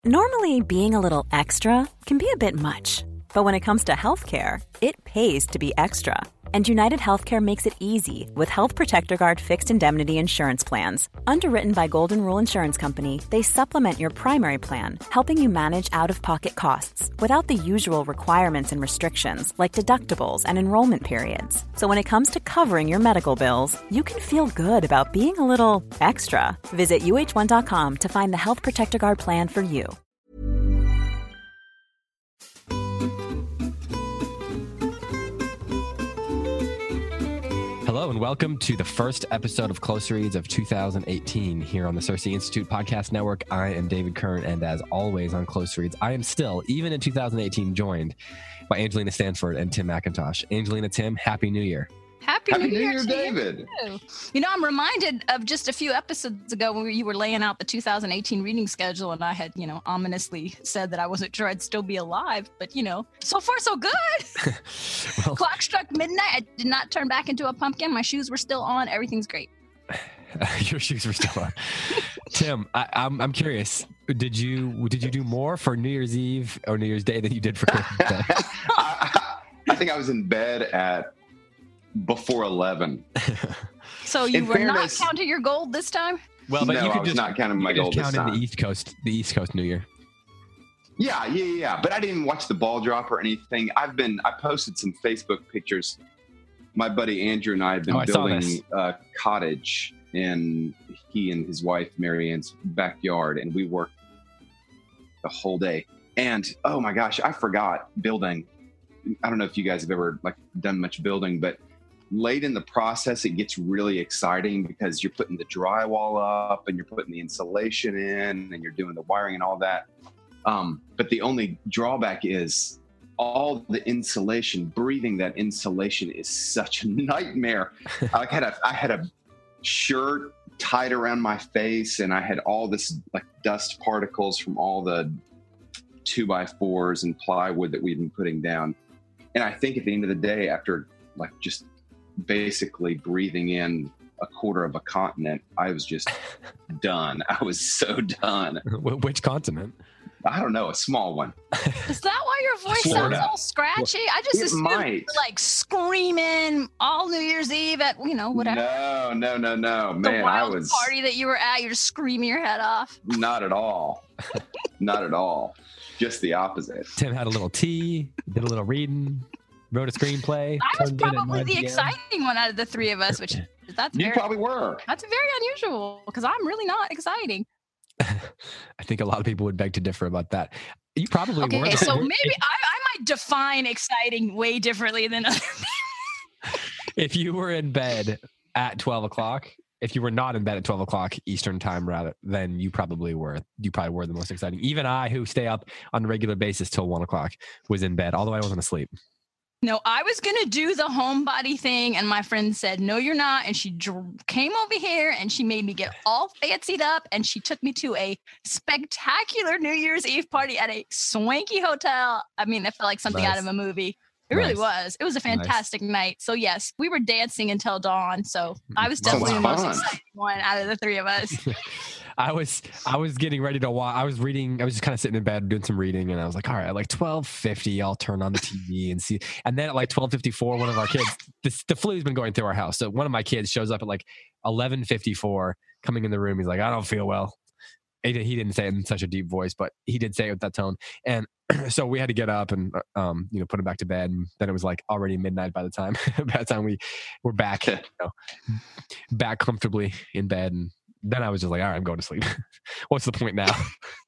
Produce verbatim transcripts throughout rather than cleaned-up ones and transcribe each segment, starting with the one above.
Normally, being a little extra can be a bit much, but when it comes to healthcare, it pays to be extra. And United Healthcare makes it easy with Health Protector Guard fixed indemnity insurance plans. Underwritten by Golden Rule Insurance Company, they supplement your primary plan, helping you manage out-of-pocket costs without the usual requirements and restrictions like deductibles and enrollment periods. So when it comes to covering your medical bills, you can feel good about being a little extra. Visit U H one dot com to find the Health Protector Guard plan for you. Hello and welcome to the first episode of Close Reads of two thousand eighteen here on the Cersei Institute Podcast Network. I am David Kern, and as always on Close Reads, I am still, even in two thousand eighteen, joined by Angelina Stanford and Tim McIntosh. Angelina, Tim, Happy New Year. Happy, Happy New, New Year, Year, David. You. you know, I'm reminded of just a few episodes ago when you were laying out the two thousand eighteen reading schedule, and I had, you know, ominously said that I wasn't sure I'd still be alive. But, you know, so far so good. well, Clock struck midnight. I did not turn back into a pumpkin. My shoes were still on. Everything's great. Your shoes were still on. Tim, I, I'm I'm curious. Did you did you do more for New Year's Eve or New Year's Day than you did for Christmas Day? I, I think I was in bed at before eleven. So you In were fairness, not counting your gold this time? Well, but no, you could I was just not counting my you could gold just this count in time. the East Coast, the East Coast New Year. Yeah, yeah, yeah. But I didn't watch the ball drop or anything. I've been. I posted some Facebook pictures. My buddy Andrew and I have been Oh, I saw building this. a cottage in he and his wife Marianne's backyard, and we worked the whole day. And oh my gosh, I forgot building. I don't know if you guys have ever like done much building, but late in the process, it gets really exciting because you're putting the drywall up and you're putting the insulation in and you're doing the wiring and all that. Um, but the only drawback is all the insulation, breathing that insulation is such a nightmare. I had a, I had a shirt tied around my face and I had all this like dust particles from all the two by fours and plywood that we've been putting down. And I think at the end of the day, after like just basically breathing in a quarter of a continent, I was just done. I was so done. Which continent? I don't know, a small one. Is that why your voice Florida. sounds all scratchy? I just It assumed might. you were like screaming all New Year's Eve at, you know, whatever. No, no, no, no, the man. I wild was party that you were at, you're just screaming your head off. not at all, not at all. Just the opposite. Tim had a little tea, did a little reading, wrote a screenplay. I was turned in at probably nine the p.m. exciting one out of the three of us, which that's You very, probably were. that's very unusual because I'm really not exciting. I think a lot of people would beg to differ about that. You probably Okay, were. so maybe I, I might define exciting way differently than other people. If you were in bed at twelve o'clock, if you were not in bed at twelve o'clock Eastern time, rather, then you probably were. You probably were the most exciting. Even I, who stay up on a regular basis till one o'clock, was in bed, although I wasn't asleep. No, I was going to do the homebody thing, and my friend said, no, you're not. And she dr- came over here, and she made me get all fancied up, and she took me to a spectacular New Year's Eve party at a swanky hotel. I mean, it felt like something Nice. out of a movie. It really Nice. was. It was a fantastic night. So, yes, we were dancing until dawn. So I was definitely the Sounds most fun. exciting one out of the three of us. I was I was getting ready to watch. I was reading. I was just kind of sitting in bed doing some reading, and I was like, all right, at like twelve fifty, I'll turn on the T V and see. And then at like twelve fifty-four, one of our kids, this, the flu's been going through our house. So one of my kids shows up at like eleven fifty-four, coming in the room. He's like, I don't feel well. He didn't he didn't say it in such a deep voice, but he did say it with that tone. And so we had to get up and um, you know, put him back to bed. And then it was like already midnight by the time by the time we were back, you know, back comfortably in bed. And then I was just like, all right, I'm going to sleep. What's the point now?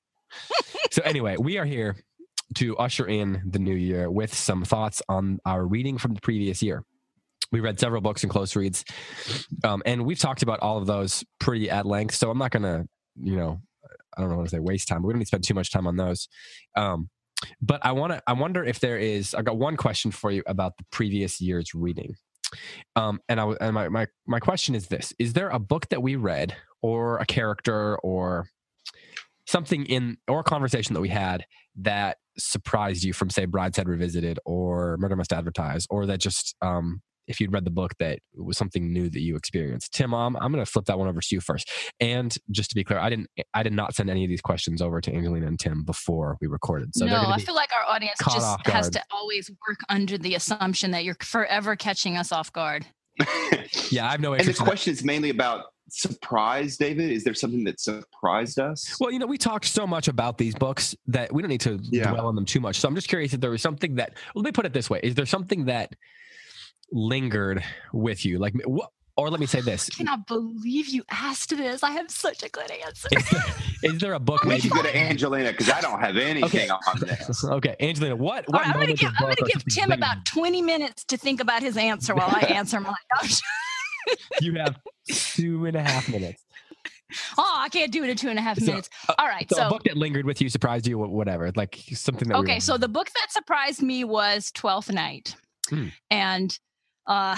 So anyway, we are here to usher in the new year with some thoughts on our reading from the previous year. We read several books and close reads, um, and we've talked about all of those pretty at length. So I'm not going to, you know, I don't know what to say, waste time. But we don't need to spend too much time on those. Um, but I want to. I wonder if there is. I got one question for you about the previous year's reading. Um, and I and my my my question is this: is there a book that we read, or a character, or something in, or a conversation that we had that surprised you from, say, Brideshead Revisited or Murder Must Advertise, or that just um, if you'd read the book that was something new that you experienced. Tim, um, I'm going to flip that one over to you first. And just to be clear, I didn't, I did not send any of these questions over to Angelina and Tim before we recorded. So no, I feel like our audience just has to always work under the assumption that you're forever catching us off guard. Yeah, I have no interest. And the in question is mainly about surprise, David. Is there something that surprised us? Well, you know, we talked so much about these books that we don't need to yeah. dwell on them too much. So I'm just curious if there was something that, well, let me put it this way. Is there something that lingered with you? Like, what, or let me say this. I cannot believe you asked this. I have such a good answer. Is there, is there a book? We should go to Angelina because I don't have anything okay. on this. Okay, Angelina, what? what right, I'm going to give, I'm gonna give Tim about twenty minutes to think about his answer while I answer mine. You have two and a half minutes. Oh, I can't do it in two and a half so, minutes. All right. So, so a book that lingered with you, surprised you, whatever, like something that. Okay, so the book that surprised me was Twelfth Night, hmm. and uh,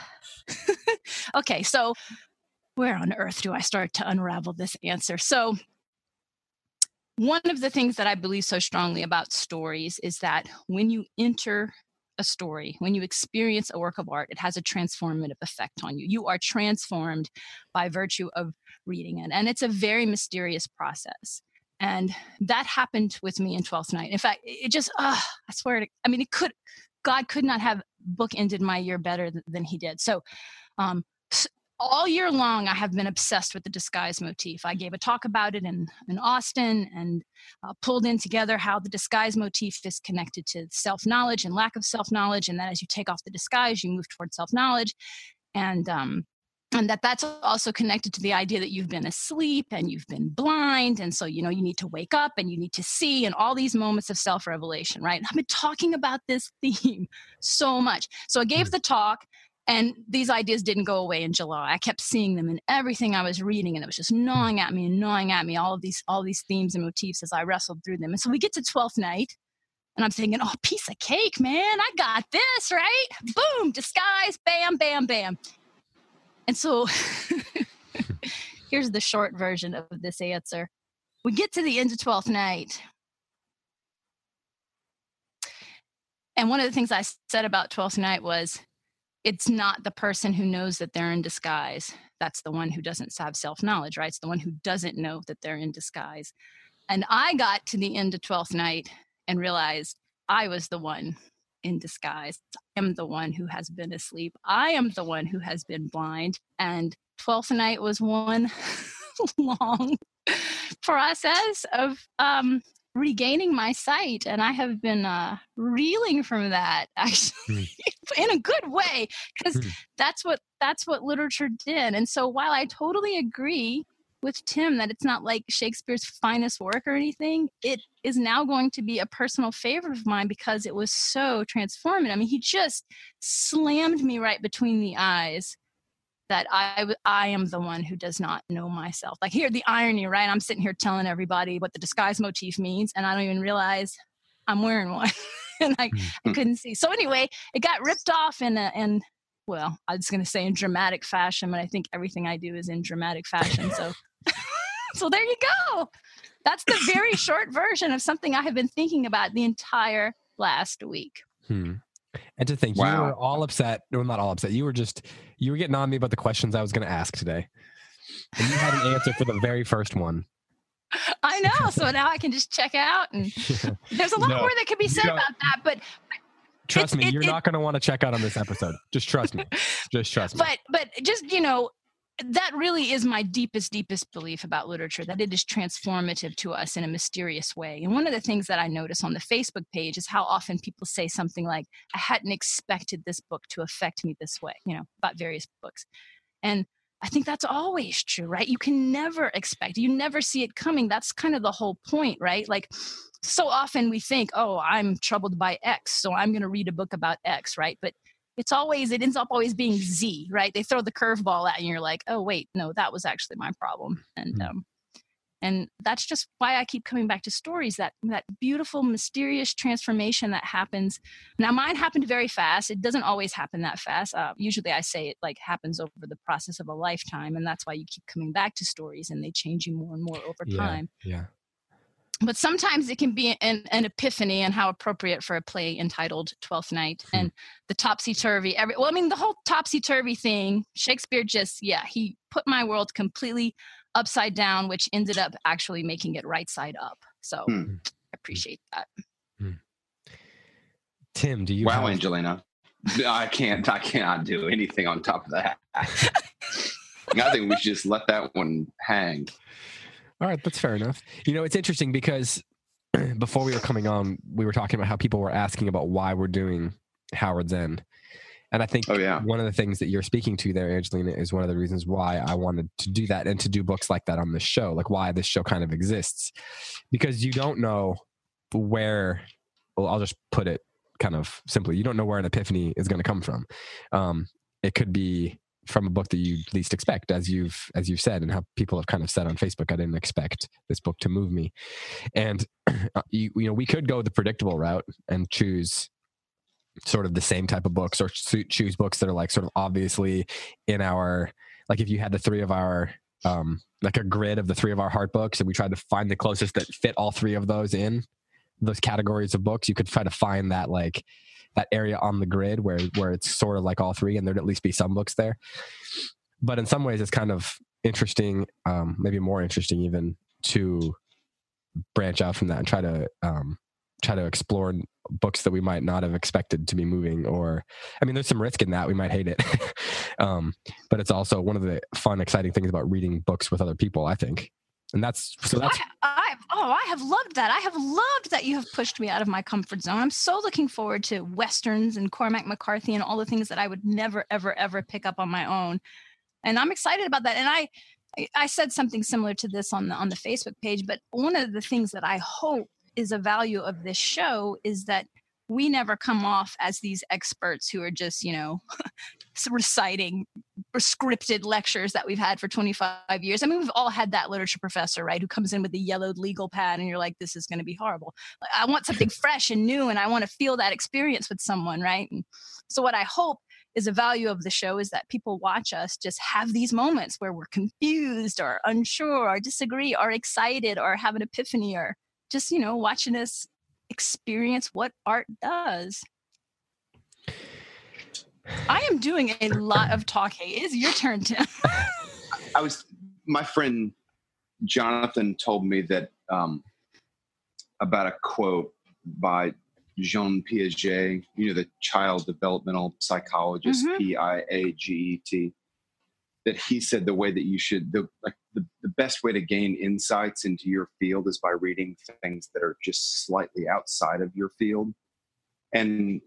okay, so where on earth do I start to unravel this answer? So, one of the things that I believe so strongly about stories is that when you enter a story, when you experience a work of art, it has a transformative effect on you. You are transformed by virtue of reading it. And it's a very mysterious process. And that happened with me in Twelfth Night. In fact, it just, uh, I swear to, I mean, it could, God could not have bookended my year better th- than he did. So, um, all year long, I have been obsessed with the disguise motif. I gave a talk about it in, in Austin and uh, pulled in together how the disguise motif is connected to self-knowledge and lack of self-knowledge, and that as you take off the disguise, you move toward self-knowledge, and um, and that that's also connected to the idea that you've been asleep and you've been blind, and so you know you need to wake up and you need to see, and all these moments of self-revelation, right? I've been talking about this theme so much. So I gave the talk. And these ideas didn't go away in July. I kept seeing them in everything I was reading, and it was just gnawing at me and gnawing at me, all of these all these themes and motifs as I wrestled through them. And so we get to Twelfth Night, and I'm thinking, oh, piece of cake, man. I got this, right? Boom, disguise, bam, bam, bam. And so here's the short version of this answer. We get to the end of Twelfth Night. And one of the things I said about Twelfth Night was, it's not the person who knows that they're in disguise. That's the one who doesn't have self-knowledge, right? It's the one who doesn't know that they're in disguise. And I got to the end of Twelfth Night and realized I was the one in disguise. I am the one who has been asleep. I am the one who has been blind. And Twelfth Night was one long process of um, regaining my sight, and I have been uh, reeling from that, actually, mm. in a good way, because mm. that's what that's what literature did. And so, while I totally agree with Tim that it's not like Shakespeare's finest work or anything, it is now going to be a personal favorite of mine because it was so transformative. I mean, he just slammed me right between the eyes. That I, I am the one who does not know myself. Like, here, the irony, right? I'm sitting here telling everybody what the disguise motif means, and I don't even realize I'm wearing one. And I, I couldn't see. So anyway, it got ripped off in, a, in well, I was going to say in dramatic fashion, but I think everything I do is in dramatic fashion. So, so there you go. That's the very short version of something I have been thinking about the entire last week. Hmm. And to think wow. you were all upset, well, not all upset. You were just, you were getting on me about the questions I was going to ask today. And you had an answer for the very first one. I know. So now I can just check out. And there's a lot no, more that could be said about that. But trust me, it, you're it, not going to want to check out on this episode. Just trust me. Just trust me. But, but just, you know, that really is my deepest, deepest belief about literature, that it is transformative to us in a mysterious way. And one of the things that I notice on the Facebook page is how often people say something like, I hadn't expected this book to affect me this way, you know, about various books. And I think that's always true, right? You can never expect, you never see it coming. That's kind of the whole point, right? Like, so often we think, oh, I'm troubled by X, so I'm going to read a book about X, right? But it's always, it ends up always being Z, right? They throw the curveball at you and you're like, oh, wait, no, that was actually my problem. And mm-hmm. um, and that's just why I keep coming back to stories, that that beautiful, mysterious transformation that happens. Now, mine happened very fast. It doesn't always happen that fast. Uh, usually I say it like happens over the process of a lifetime. And that's why you keep coming back to stories and they change you more and more over yeah, time. Yeah. but sometimes it can be an, an epiphany and how appropriate for a play entitled Twelfth Night hmm. and the topsy-turvy. Every, well, I mean, the whole topsy-turvy thing, Shakespeare just, yeah, he put my world completely upside down, which ended up actually making it right side up. So hmm. I appreciate that. Hmm. Tim, do you Wow, have... Angelina. I can't, I cannot do anything on top of that. I think we should just let that one hang. All right, that's fair enough. You know, it's interesting because before we were coming on, we were talking about how people were asking about why we're doing Howard's End. And I think oh, yeah. one of the things that you're speaking to there, Angelina, is one of the reasons why I wanted to do that and to do books like that on this show, like why this show kind of exists. Because you don't know where, well, I'll just put it kind of simply, you don't know where an epiphany is going to come from. Um, it could be from a book that you least expect, as you've as you've said, and how people have kind of said on Facebook, I didn't expect this book to move me. And you, you know, we could go the predictable route and choose sort of the same type of books, or choose books that are like sort of obviously in our, like if you had the three of our, um, like a grid of the three of our heart books, and we tried to find the closest that fit all three of those in those categories of books, you could try to find that like that area on the grid where where it's sort of like all three, and there'd at least be some books there. But in some ways it's kind of interesting, um, maybe more interesting even, to branch out from that and try to um, try to explore books that we might not have expected to be moving. Or, I mean, there's some risk in that. We might hate it. um, but it's also one of the fun, exciting things about reading books with other people, I think. And that's, so that's, I, I, oh, I have loved that. I have loved that you have pushed me out of my comfort zone. I'm so looking forward to Westerns and Cormac McCarthy and all the things that I would never, ever, ever pick up on my own. And I'm excited about that. And I, I said something similar to this on the, on the Facebook page, but one of the things that I hope is a value of this show is that we never come off as these experts who are just, you know, reciting scripted lectures that we've had for twenty-five years. I mean, we've all had that literature professor, right, who comes in with the yellowed legal pad and you're like, this is going to be horrible. I want something fresh and new, and I want to feel that experience with someone, right? And so what I hope is a value of the show is that people watch us just have these moments where we're confused or unsure or disagree or excited or have an epiphany, or just, you know, watching us experience what art does. I am doing a lot of talking. It is your turn, Tim. I was, my friend Jonathan told me that um, about a quote by Jean Piaget, you know, the child developmental psychologist, mm-hmm. P I A G E T, that he said the way that you should, the, like the, the best way to gain insights into your field is by reading things that are just slightly outside of your field. And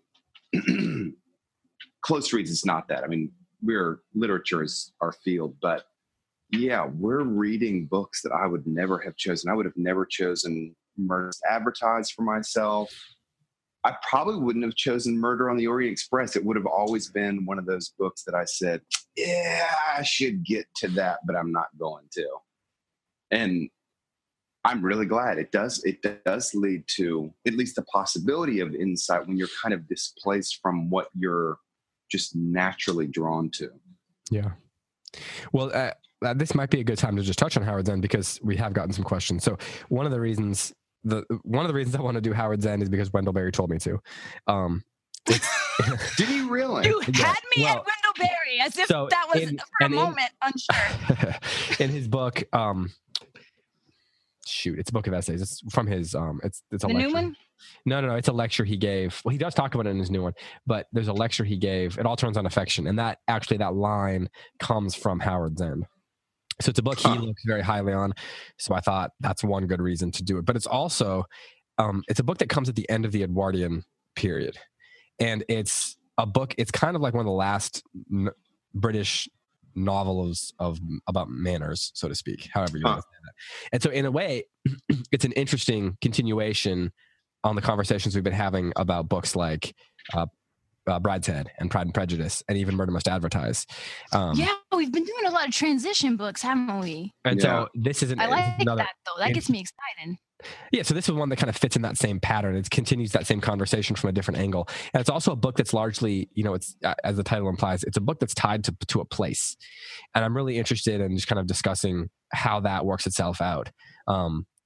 close reads is not that. I mean, we're, literature is our field, but yeah, we're reading books that I would never have chosen. I would have never chosen Murder Advertised for myself. I probably wouldn't have chosen Murder on the Orient Express. It would have always been one of those books that I said, yeah, I should get to that, but I'm not going to. And I'm really glad it does. It does lead to at least the possibility of insight when you're kind of displaced from what you're just naturally drawn to. Yeah. Well, uh, uh, this might be a good time to just touch on Howard's End, because we have gotten some questions. So one of the reasons, the one of the reasons I want to do Howard's End is because Wendell Berry told me to. Um, Did he really? You yeah. had me well, at Wendell Berry as if so that was in, for a in, moment unsure. In his book, um, shoot, it's a book of essays. It's from his, um, it's it's a the lecture. new one. No, no, no. It's a lecture he gave. Well, he does talk about it in his new one, but there's a lecture he gave. It all turns on affection, and that actually that line comes from Howard's End. So it's a book he huh. looks very highly on. So I thought that's one good reason to do it. But it's also, um, it's a book that comes at the end of the Edwardian period, and it's a book. It's kind of like one of the last n- British novels of about manners, so to speak. However you huh. want to say that. And so in a way, it's an interesting continuation on the conversations we've been having about books like uh, uh, Brideshead and Pride and Prejudice and even Murder Must Advertise. Um, yeah, we've been doing a lot of transition books, haven't we? And yeah. so this is an, I like another, that, though. That gets me excited. Yeah, so this is one that kind of fits in that same pattern. It continues that same conversation from a different angle. And it's also a book that's largely, you know, it's uh, as the title implies, it's a book that's tied to, to a place. And I'm really interested in just kind of discussing how that works itself out. Um,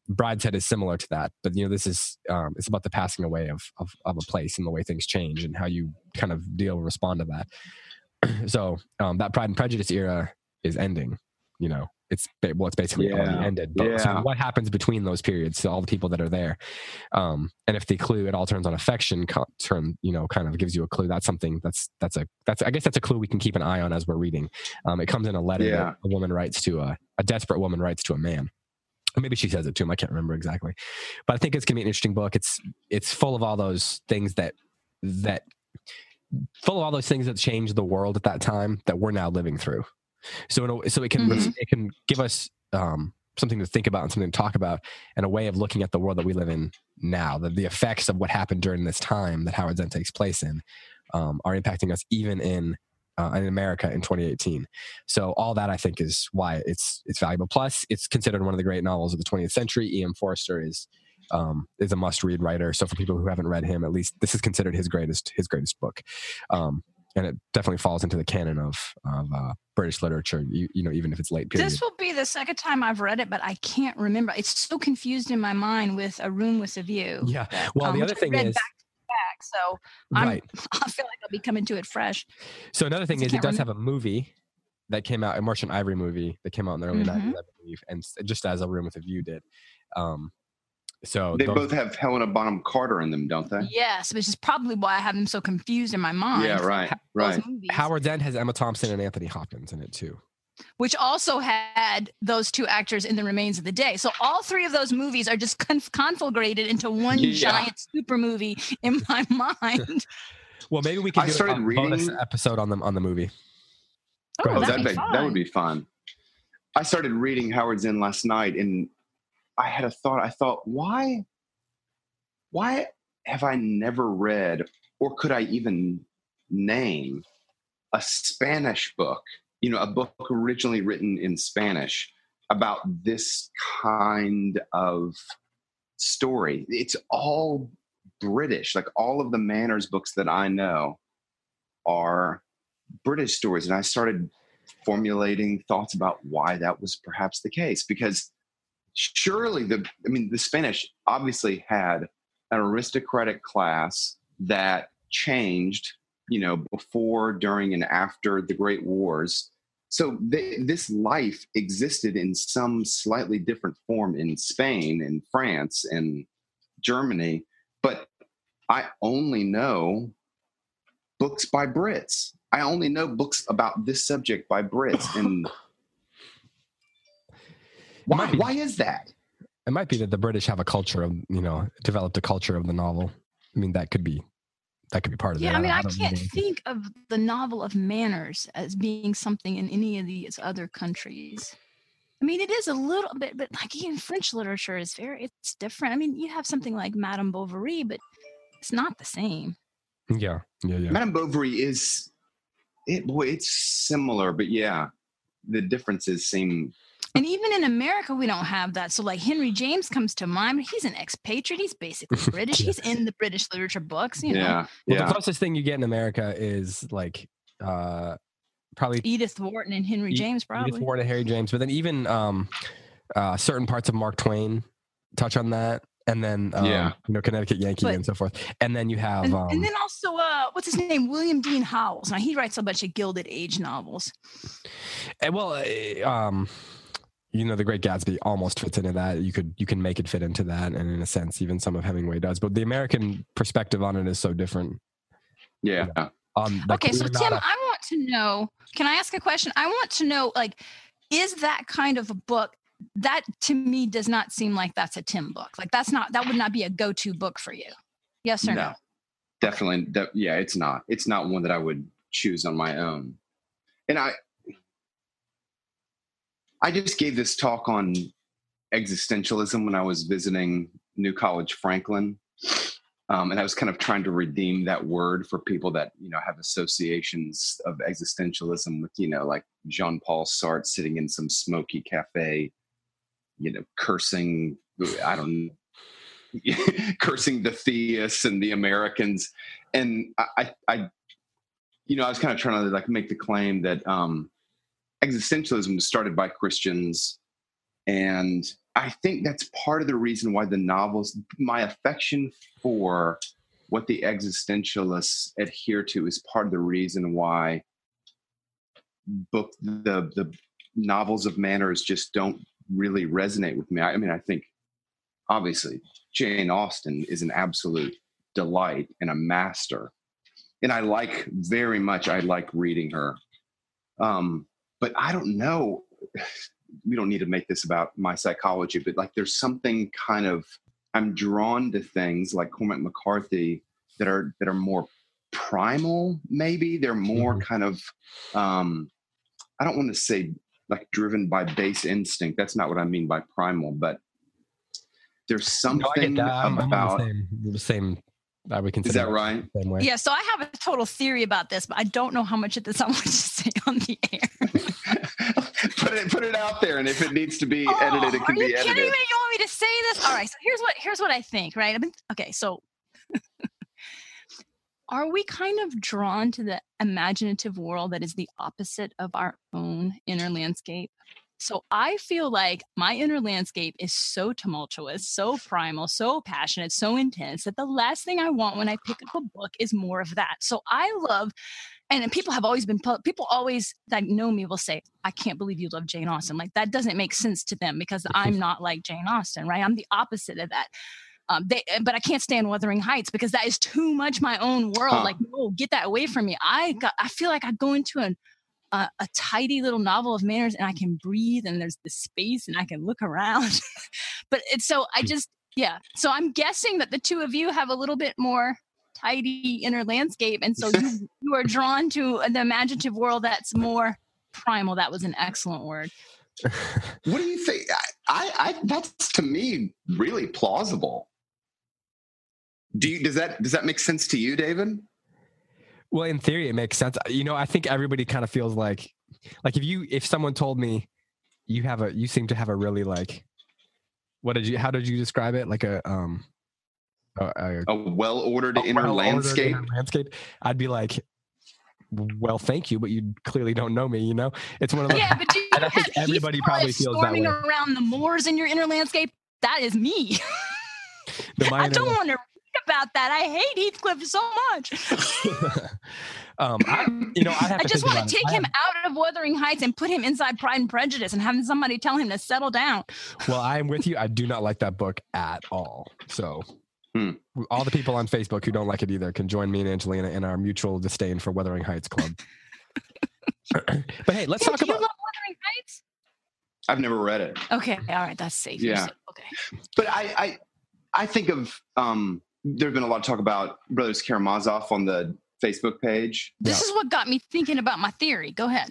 Brideshead is similar to that, but you know, this is um, it's about the passing away of, of of a place and the way things change and how you kind of deal and respond to that. So um, that Pride and Prejudice era is ending. You know, it's well, it's basically Yeah. already ended. But Yeah. so what happens between those periods to all the people that are there? Um, and if the clue it all turns on affection, co- turn you know, kind of gives you a clue. That's something that's that's a that's I guess that's a clue we can keep an eye on as we're reading. Um, it comes in a letter Yeah. that a woman writes to a a desperate woman writes to a man. Maybe she says it to him. I can't remember exactly, but I think it's gonna be an interesting book. It's it's full of all those things that that full of all those things that changed the world at that time that we're now living through. So in a, so it can Mhm. it can give us um, something to think about and something to talk about and a way of looking at the world that we live in now. The, the effects of what happened during this time that Howard's End takes place in um, are impacting us even in. Uh, in America in twenty eighteen. So all that I think is why it's it's valuable. Plus, it's considered one of the great novels of the twentieth century. E M. Forster is um, is a must-read writer. So for people who haven't read him, at least this is considered his greatest his greatest book, um, and it definitely falls into the canon of of uh, British literature. You, you know, even if it's late period. This will be the second time I've read it, but I can't remember. It's so confused in my mind with A Room with a View. Yeah. that, Well, um, the which other I thing read is. back to back, so I'm, Right. I feel like I'll be coming to it fresh. So another thing I is it can't does remember. have a movie that came out, a Merchant Ivory movie that came out in the early Mhm. nineties, I believe, and s- just as A Room with a View did. Um, so They those- both have Helena Bonham Carter in them, don't they? Yes, which is probably why I have them so confused in my mind. Yeah, right, Those right. movies, Howard's End has Emma Thompson and Anthony Hopkins in it too. which also had those two actors in The Remains of the Day. So all three of those movies are just conf- conflagrated into one Yeah. giant super movie in my mind. Well, maybe we can I do started a bonus reading- episode on them on the movie. Go Oh, ahead. Oh, that'd that'd be be, fun. that would be fun. I started reading Howard's End last night, and I had a thought. I thought, why, why have I never read, or could I even name a Spanish book? You know, a book originally written in Spanish about this kind of story. It's all British. Like all of the manners books that I know are British stories, and I started formulating thoughts about why that was perhaps the case, because surely the I mean the Spanish obviously had an aristocratic class that changed, you know, before, during, and after the Great Wars. So they, this life existed in some slightly different form in Spain and France and Germany, but I only know books by Brits. I only know books about this subject by Brits. And why, might be- why is that? It might be that the British have a culture of, you know, developed a culture of the novel. I mean, that could be, that could be part of it. Yeah, I mean, I don't can't know. think of the novel of manners as being something in any of these other countries. I mean, it is a little bit, but like even French literature is very, it's different. I mean, you have something like Madame Bovary, but it's not the same. Yeah, yeah, yeah. Madame Bovary is, it, boy, it's similar, but yeah, the differences seem. And even in America, we don't have that. So like Henry James comes to mind. He's an expatriate. He's basically British. Yeah. He's in the British literature books, you know. Yeah, Well, yeah. the closest thing you get in America is like uh, probably Edith Wharton and Henry E- James, Edith probably. Wharton and Harry James, but then even um, uh, certain parts of Mark Twain touch on that, and then um, Yeah. you know, Connecticut Yankee But- and so forth, and then you have And, um, and then also, uh, what's his name? William Dean Howells. Now he writes a bunch of Gilded Age novels. and well, uh, um, you know, The Great Gatsby almost fits into that. You could you can make it fit into that, and in a sense, even some of Hemingway does. But the American perspective on it is so different. Yeah. Um, like, Okay, so we're Tim, not a- I want to know. Can I ask a question? I want to know, like, is that kind of a book that to me does not seem like that's a Tim book? Like, that's not that would not be a go-to book for you. Yes or no? No, definitely. De- yeah, it's not. It's not one that I would choose on my own. And I, I just gave this talk on existentialism when I was visiting New College Franklin. Um, and I was kind of trying to redeem that word for people that, you know, have associations of existentialism with, you know, like Jean-Paul Sartre sitting in some smoky cafe, you know, cursing, I don't know, cursing the theists and the Americans. And I, I, I, you know, I was kind of trying to like make the claim that um, existentialism was started by Christians, and I think that's part of the reason why the novels, my affection for what the existentialists adhere to is part of the reason why book the the novels of manners just don't really resonate with me. I, I mean, I think obviously Jane Austen is an absolute delight and a master. And I like very much, I like reading her. Um, but I don't know, we don't need to make this about my psychology, but like there's something kind of, I'm drawn to things like Cormac McCarthy that are, that are more primal, maybe. They're more mm-hmm. kind of, um, I don't want to say like driven by base instinct. That's not what I mean by primal, but there's something no, I I'm, about I'm the same, the same I would consider. Is that right? The same way. Yeah. So I have a total theory about this, but I don't know how much of this I want to say on the air. put it, put it out there, and if it needs to be oh, edited, it can be edited. Are you kidding me? You want me to say this? All right. So here's what here's what I think. Right. I've been, okay. So. Are we kind of drawn to the imaginative world that is the opposite of our own inner landscape? So I feel like my inner landscape is so tumultuous, so primal, so passionate, so intense that the last thing I want when I pick up a book is more of that. So I love, and people have always been, people always that know me will say, I can't believe you love Jane Austen. Like that doesn't make sense to them because I'm not like Jane Austen, right? I'm the opposite of that. Um, they, but I can't stand Wuthering Heights because that is too much my own world. Huh. Like, no, get that away from me. I got, I feel like I go into an, uh, a tidy little novel of manners and I can breathe and there's the space and I can look around. But it's so I just, yeah. So I'm guessing that the two of you have a little bit more tidy inner landscape. And so you, you are drawn to an imaginative world that's more primal. That was an excellent word. What do you think? I, I, that's to me really plausible. Do you, does that, does that make sense to you, David? Well, in theory, it makes sense. You know, I think everybody kind of feels like, like if you, if someone told me you have a, you seem to have a really like, what did you, how did you describe it? Like a, um, a, a, a well-ordered a inner well-ordered landscape. Inner landscape. I'd be like, well, thank you, but you clearly don't know me, you know? It's one of those. Yeah, but do you and I think everybody probably feels that way. Storming around the moors in your inner landscape, that is me. The, I don't want to read about that. I hate Heathcliff so much. um, I, you know, I, have I to just want to take it. him out of Wuthering Heights and put him inside Pride and Prejudice and have somebody tell him to settle down. Well, I am with you. I do not like that book at all. So hmm. all the people on Facebook who don't like it either can join me and Angelina in our mutual disdain for Wuthering Heights Club. But hey, let's hey, talk do about you love Wuthering Heights? I've never read it. Okay, all right, that's safe. Yeah. Safe. Okay. But I, I, I think of um, there's been a lot of talk about Brothers Karamazov on the Facebook page. This yeah. is what got me thinking about my theory. Go ahead.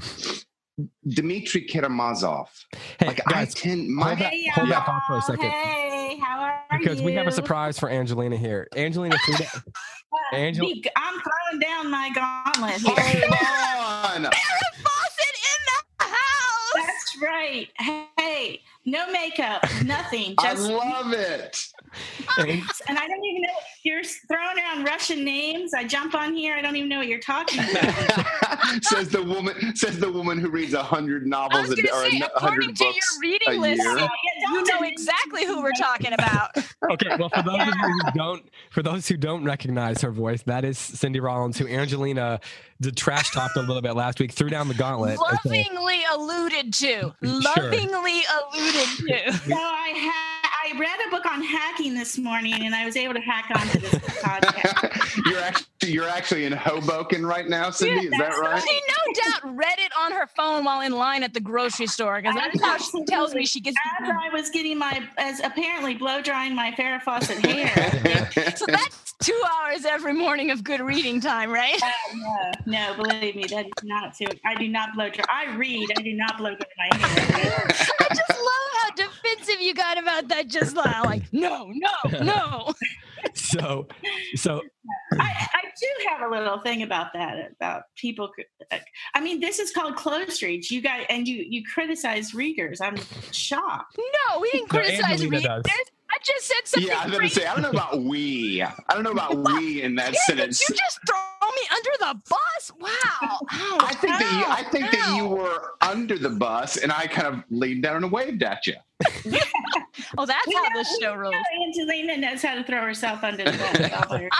Dmitry Karamazov. Hey, like guys, I tend my hold that, hey, hold that thought for a second. Hey, how are because you? we have a surprise for Angelina here. Angelina, Angel- I'm throwing down my gauntlet here. Hold on. Farrah Fawcett in the house. That's right. Hey, no makeup, nothing. Just I love it. And I don't even know, you're throwing around Russian names. I jump on here. I don't even know what you're talking about. says the woman. Says the woman who reads a hundred novels I was a, or say, a according hundred to books your reading a list, year. you, you know exactly who we're talking about. Okay, well, for those of you who don't, for those who don't recognize her voice, that is Cindy Rollins, who Angelina did trash talked a little bit last week, threw down the gauntlet. Lovingly alluded to. Lovingly alluded to. So I had. I read a book on hacking this morning, and I was able to hack onto this podcast. you're actually you're actually in Hoboken right now, Cindy. Yeah, is that right? She no doubt read it on her phone while in line at the grocery store because that's how she tells me she gets. As I was getting my, as apparently blow drying my Farrah Fawcett hair. So that's two hours every morning of good reading time, right? Uh, no, no, believe me, that is not too. I do not blow dry. I read. I do not blow dry my hair. I just love how defensive you got about that just now. Like, no, no, no. So, so I, I do have a little thing about that, about people. I mean, this is called close reads. You guys, and you, you criticize readers. I'm shocked. No, we didn't criticize no, readers. Does. I just said something. Yeah, I was going to say, I don't know about we. I don't know about we in that yeah, sentence. You just throw me under the bus? Wow. Ow, I think that you, I ow, think that you ow. were under the bus, and I kind of leaned down and waved at you. Oh, that's We how know- this show we rolls. know Angelina knows how to throw herself under the bus. Albert.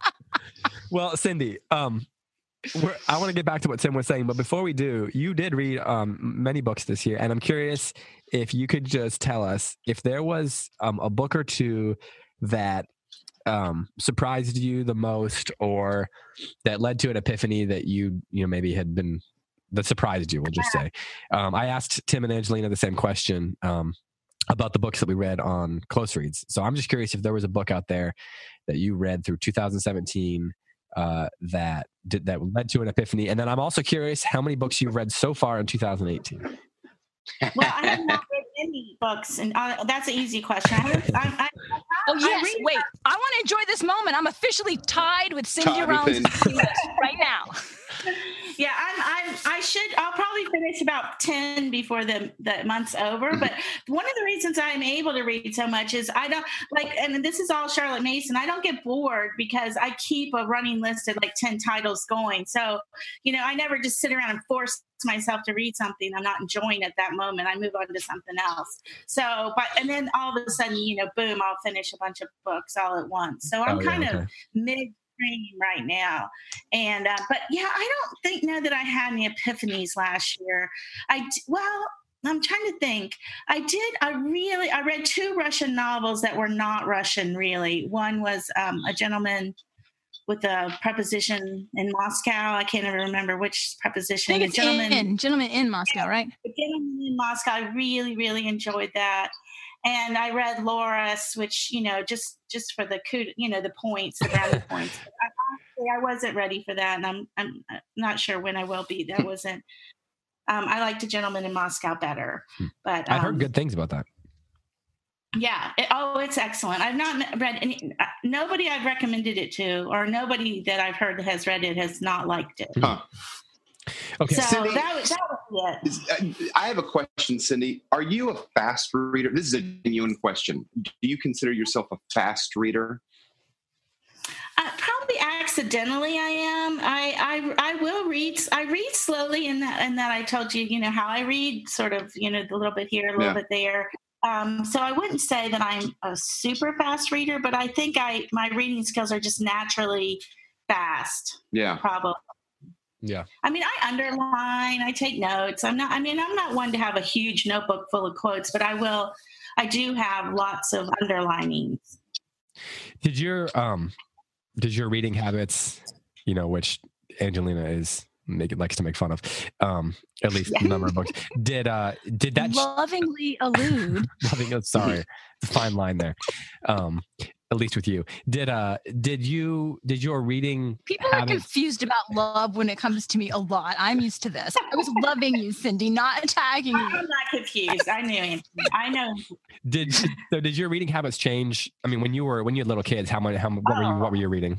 Well, Cindy, um, we're, I want to get back to what Tim was saying, but before we do, you did read um, many books this year, and I'm curious if you could just tell us if there was um, a book or two that um, surprised you the most, or that led to an epiphany that you you know maybe had been that surprised you. We'll just say. Um, I asked Tim and Angelina the same question um, about the books that we read on Close Reads. So I'm just curious if there was a book out there that you read through two thousand seventeen. Uh, that did that led to an epiphany, and then I'm also curious how many books you've read so far in two thousand eighteen. Well, I have not read any books, and uh, that's an easy question. I, haven't- I, I, Oh, I yes. read Wait, I want to enjoy this moment. I'm officially tied with Cindy Tied with Rounds Cindy. right now. Yeah, I'm, I'm. I should. I'll probably finish about ten before the the month's over. But one of the reasons I'm able to read so much is I don't like, and this is all Charlotte Mason. I don't get bored because I keep a running list of like ten titles going. So, you know, I never just sit around and force myself to read something I'm not enjoying at that moment. I move on to something else. So, but and then all of a sudden, you know, boom, I'll finish a bunch of books all at once. So I'm Oh, yeah, kind okay. of mid. Right now, and uh, but yeah, I don't think know that I had any epiphanies last year. I d- well, I'm trying to think. I did. I really. I read two Russian novels that were not Russian. Really, one was um, A Gentleman with a Preposition in Moscow. I can't even remember which I preposition. think A it's Gentleman. in Gentleman in Moscow, right? A Gentleman in Moscow. I really, really enjoyed that. And I read Loris, which, you know, just just for the coup, you know, the points, the brownie points. I, honestly, I wasn't ready for that, and I'm I'm not sure when I will be. That wasn't. Um, I liked A Gentleman in Moscow better, but um, I've heard good things about that. Yeah. It, oh, it's excellent. I've not read any. Uh, nobody I've recommended it to, or nobody that I've heard has read it, has not liked it. Huh. Okay, So Cindy- that was that was it. Is- uh, I have a question, Cindy. Are you a fast reader? This is a genuine question. Do you consider yourself a fast reader? Uh, probably accidentally, I am. I, I I will read. I read slowly, in that in that I told you, you know, how I read, sort of, you know, a little bit here, a little Yeah. bit there. Um, so I wouldn't say that I'm a super fast reader, but I think I my reading skills are just naturally fast. Yeah. Probably. yeah. I mean, I underline, I take notes. I'm not. I mean, I'm not one to have a huge notebook full of quotes, but I will. I do have lots of underlinings. Did your um, did your reading habits, you know, which Angelina is make likes to make fun of, um, at least a number of books. Did uh, did that? Lovingly allude. Loving, sorry, the fine line there. Um, at least with you, did uh, did you did your reading People are habits? confused about love when it comes to me a lot. I'm used to this. I was loving you, Cindy, not attacking I'm you. not confused. I knew him. I know. Did so? Did your reading habits change? I mean, when you were when you had little kids, how much? How what were you what were you reading?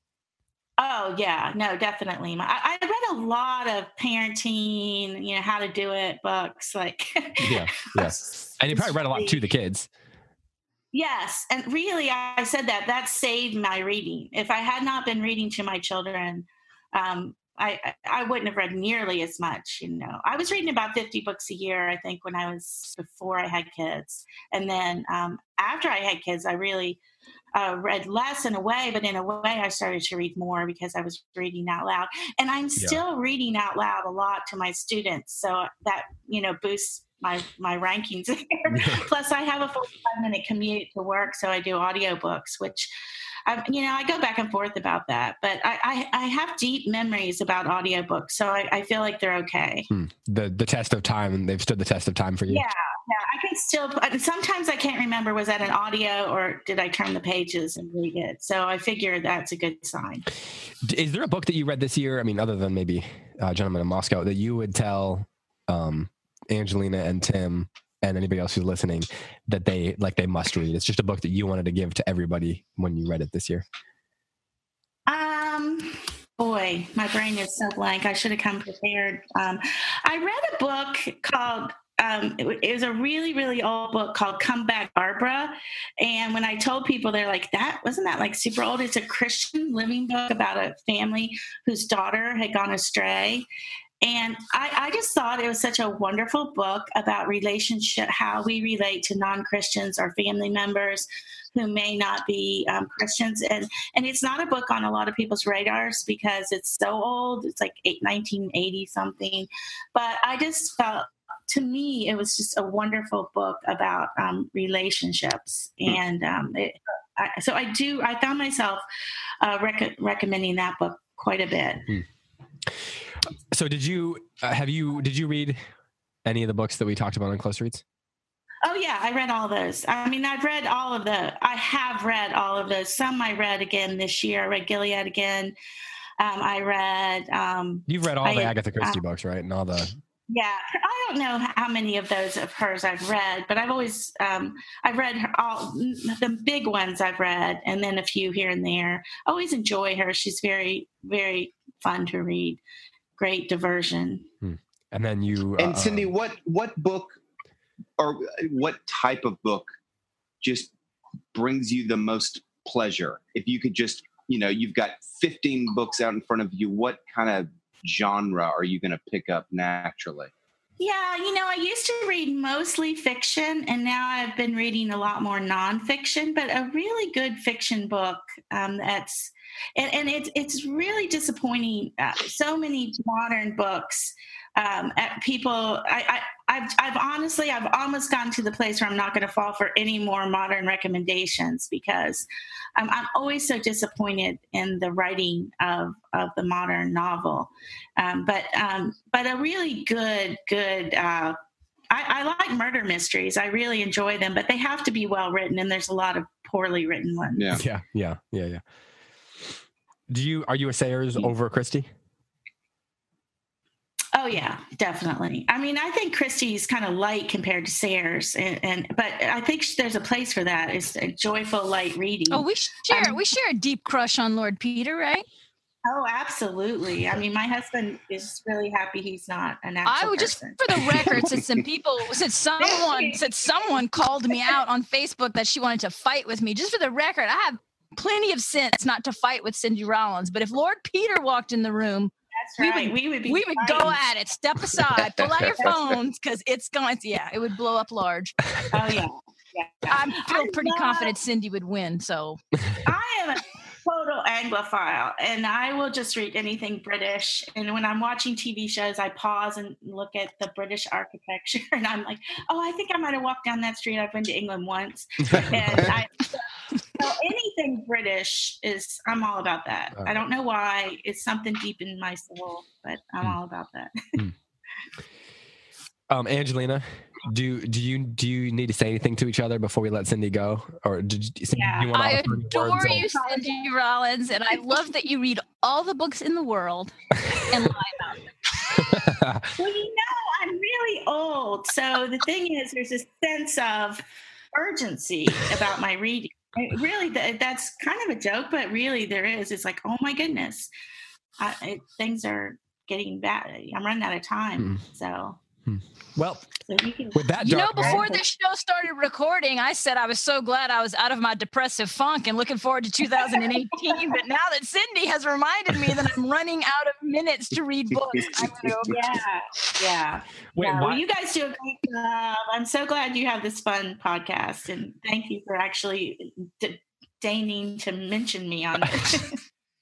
Oh yeah, no, definitely. My- I, I read a lot of parenting, you know, how to do it books, like Yeah, yeah. And you probably read a lot to the kids. Yes, and really, I said that that saved my reading. If I had not been reading to my children, um, I I wouldn't have read nearly as much. You know, I was reading about fifty books a year, I think, when I was before I had kids, and then um, after I had kids, I really uh, read less in a way, but in a way, I started to read more because I was reading out loud, and I'm Yeah. still reading out loud a lot to my students. So that, you know, boosts my my rankings. Plus, I have a forty-five minute commute to work, so I do audiobooks, which, I, you know, I go back and forth about that. But I, I, I have deep memories about audiobooks, so I, I feel like they're okay. Hmm. The the test of time, and they've stood the test of time for you. Yeah, yeah, I can still. Sometimes I can't remember, was that an audio or did I turn the pages and read it? So I figure that's a good sign. Is there a book that you read this year? I mean, other than maybe uh, Gentleman in Moscow, that you would tell um, Angelina and Tim and anybody else who's listening that they like they must read? It's just a book that you wanted to give to everybody when you read it this year. Um, boy, my brain is so blank. I should have come prepared. Um, I read a book called um, it, it was a really, really old book called Come Back, Barbara. And when I told people, they're like, that wasn't that like super old? It's a Christian living book about a family whose daughter had gone astray. And I, I just thought it was such a wonderful book about relationship, how we relate to non-Christians or family members who may not be um, Christians. And, and it's not a book on a lot of people's radars because it's so old. It's like eight, nineteen eighty something. But I just felt, to me, it was just a wonderful book about um, relationships. And um, it, I, so I do, I found myself uh, rec- recommending that book quite a bit. Hmm. So did you, uh, have you, did you read any of the books that we talked about on Close Reads? Oh yeah, I read all those. I mean, I've read all of the, I have read all of those. Some I read again this year. I read Gilead again. Um, I read. Um, You've read all I, the Agatha Christie uh, books, right? And all the. Yeah, I don't know how many of those of hers I've read, but I've always, um, I've read her, all the big ones I've read, and then a few here and there. I always enjoy her. She's very, very fun to read. Great diversion. Hmm. And then you. And uh, Cindy, what what book or what type of book just brings you the most pleasure? If you could just, you know, you've got fifteen books out in front of you, what kind of genre are you going to pick up naturally? Yeah, you know, I used to read mostly fiction, and now I've been reading a lot more nonfiction, but a really good fiction book um, that's, and, and it's it's really disappointing. Uh, so many modern books, um, at people, I, I, I've, I've honestly, I've almost gotten to the place where I'm not going to fall for any more modern recommendations because um, I'm always so disappointed in the writing of, of the modern novel. Um, but, um, but a really good, good, uh, I, I like murder mysteries. I really enjoy them, but they have to be well written, and there's a lot of poorly written ones. Yeah, yeah, yeah, yeah, yeah. Do you are you a Sayers over Christie? Oh yeah, definitely. I mean, I think Christie's kind of light compared to Sayers, and, and but I think there's a place for that. It's a joyful, light reading. Oh, we share Um, we share a deep crush on Lord Peter, right? Oh, absolutely. I mean, my husband is really happy he's not an actual I would just, person. for the record, since some people, since someone, since someone called me out on Facebook that she wanted to fight with me, just for the record, I have plenty of sense not to fight with Cindy Rollins. But if Lord Peter walked in the room, That's we right. would, we would be we would go fighting. at it. Step aside, pull out your phones, because it's going. To, yeah, it would blow up large. Oh yeah. Yeah. I feel I pretty love- confident Cindy would win. So I am a total Anglophile, and I will just read anything British. And when I'm watching T V shows, I pause and look at the British architecture, and I'm like, "Oh, I think I might have walked down that street. I've been to England once." And I, so anything British is, I'm all about that. I don't know why. It's something deep in my soul, but I'm all about that. Um, Angelina, do do you do you need to say anything to each other before we let Cindy go, or did you, Cindy, Yeah. do you want to I offer any adore words you, Cindy Rollins, and I love that you read all the books in the world and lie about them. Well, you know, I'm really old. So the thing is, there's this sense of urgency about my reading. It really, that, that's kind of a joke, but really there is. It's like, oh my goodness, I, it, things are getting bad. I'm running out of time. Hmm. So, Well, so you can. with that, You know, dark before note- this show started recording, I said I was so glad I was out of my depressive funk and looking forward to two thousand eighteen. But now that Cindy has reminded me that I'm running out of minutes to read books, I'm going to go. Yeah, yeah. Wait, yeah. Well, why- you guys do a great job. I'm so glad you have this fun podcast, and thank you for actually de- deigning to mention me on it.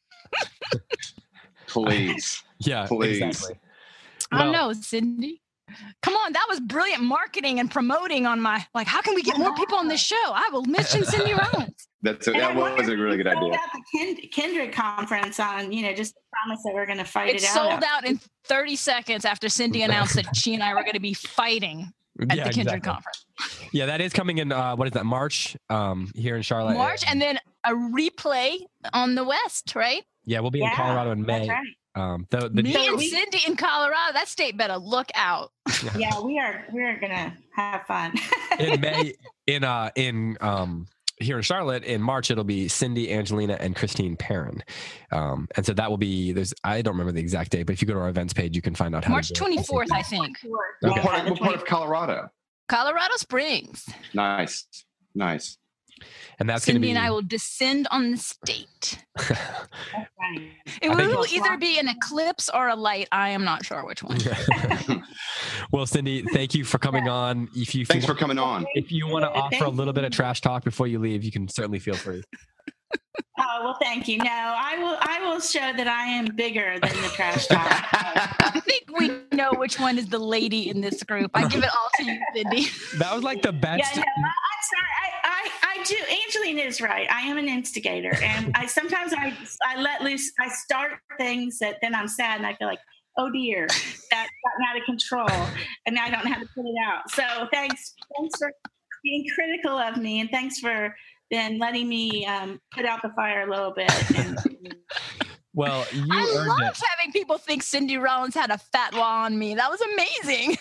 Please. yeah, Please. exactly. I Well- know, Cindy. Come on, that was brilliant marketing and promoting on my, like, how can we get more people on this show? I will mention Cindy Rollins. That's a, And that I wonder was a if really we good sold idea. out the Kind- Kindred conference on, you know, just the promise that we're going to fight It it, out. sold out in thirty seconds after Cindy announced that she and I were going to be fighting at Yeah, the Kindred exactly. conference. Yeah, that is coming in. Uh, what is that? March. Um, here in Charlotte. March, and then a replay on the West, right? Yeah, we'll be Yeah, in Colorado in May. That's right. Um, the, the Me So and we- Cindy in Colorado, that state better look out. Yeah, we are. We are going to have fun. in May in uh in um here in Charlotte in March, it'll be Cindy, Angelina, and Christine Perrin. Um, and so that will be, there's, I don't remember the exact date, but if you go to our events page, you can find out how March to do it. twenty-fourth, I think. What Okay. part, what part of Colorado? Colorado Springs. Nice. Nice. And that's going to Cindy be. and I will descend on the state. It I will think- either be an eclipse or a light. I am not sure which one. Well, Cindy, thank you for coming on. If you, if Thanks you for coming on. if you want to offer a little bit of trash talk before you leave, you can certainly feel free. Oh, well, thank you. No, I will I will show that I am bigger than the trash talk. I think we know which one is the lady in this group. I give it all to you, Cindy. That was like the best. Yeah, no, I, I'm sorry. I, I, I do. Angelina is right. I am an instigator, and I sometimes I I let loose. I start things that then I'm sad, and I feel like, oh dear, that's gotten out of control, and now I don't know how to put it out. So thanks, thanks for being critical of me, and thanks for then letting me um, put out the fire a little bit. And, Well, you I earned loved it. having people think Cindy Rollins had a fatwa on me. That was amazing.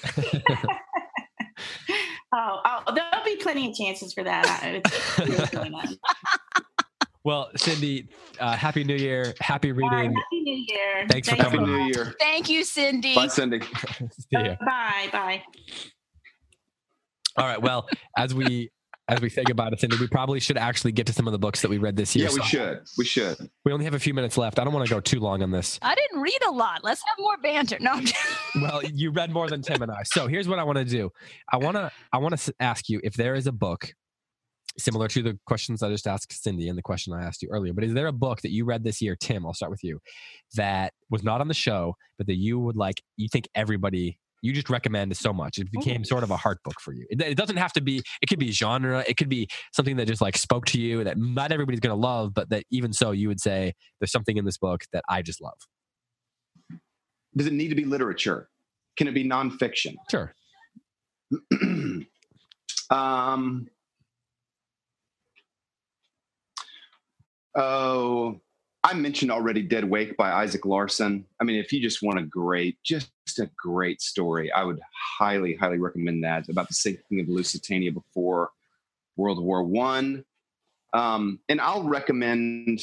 oh, oh, there'll be plenty of chances for that. It's really going on. Well, Cindy, uh, happy New Year. Happy All right, reading. Happy New Year. Thanks for Thanks Happy coming. a New lot. Year. Thank you, Cindy. Bye, Cindy. See ya. Bye. Bye. All right. Well, as we as we say goodbye to Cindy, we probably should actually get to some of the books that we read this year. Yeah, we So should. We should. we only have a few minutes left. I don't want to go too long on this. I didn't read a lot. Let's have more banter. No, I'm just- Well, you read more than Tim and I. So here's what I want to do. I want to I want to ask you if there is a book similar to the questions I just asked Cindy and the question I asked you earlier. But is there a book that you read this year, Tim? I'll start with you, that was not on the show, but that you would like. You think everybody. You just recommend so much. It became sort of a heart book for you. It, it doesn't have to be, it could be genre. It could be something that just like spoke to you that not everybody's going to love, but that even so you would say there's something in this book that I just love. Does it need to be literature? Can it be nonfiction? Sure. um, oh, I mentioned already Dead Wake by Isaac Larson. I mean, if you just want a great, just a great story, I would highly, highly recommend that, about the sinking of Lusitania before World War One. Um, and I'll recommend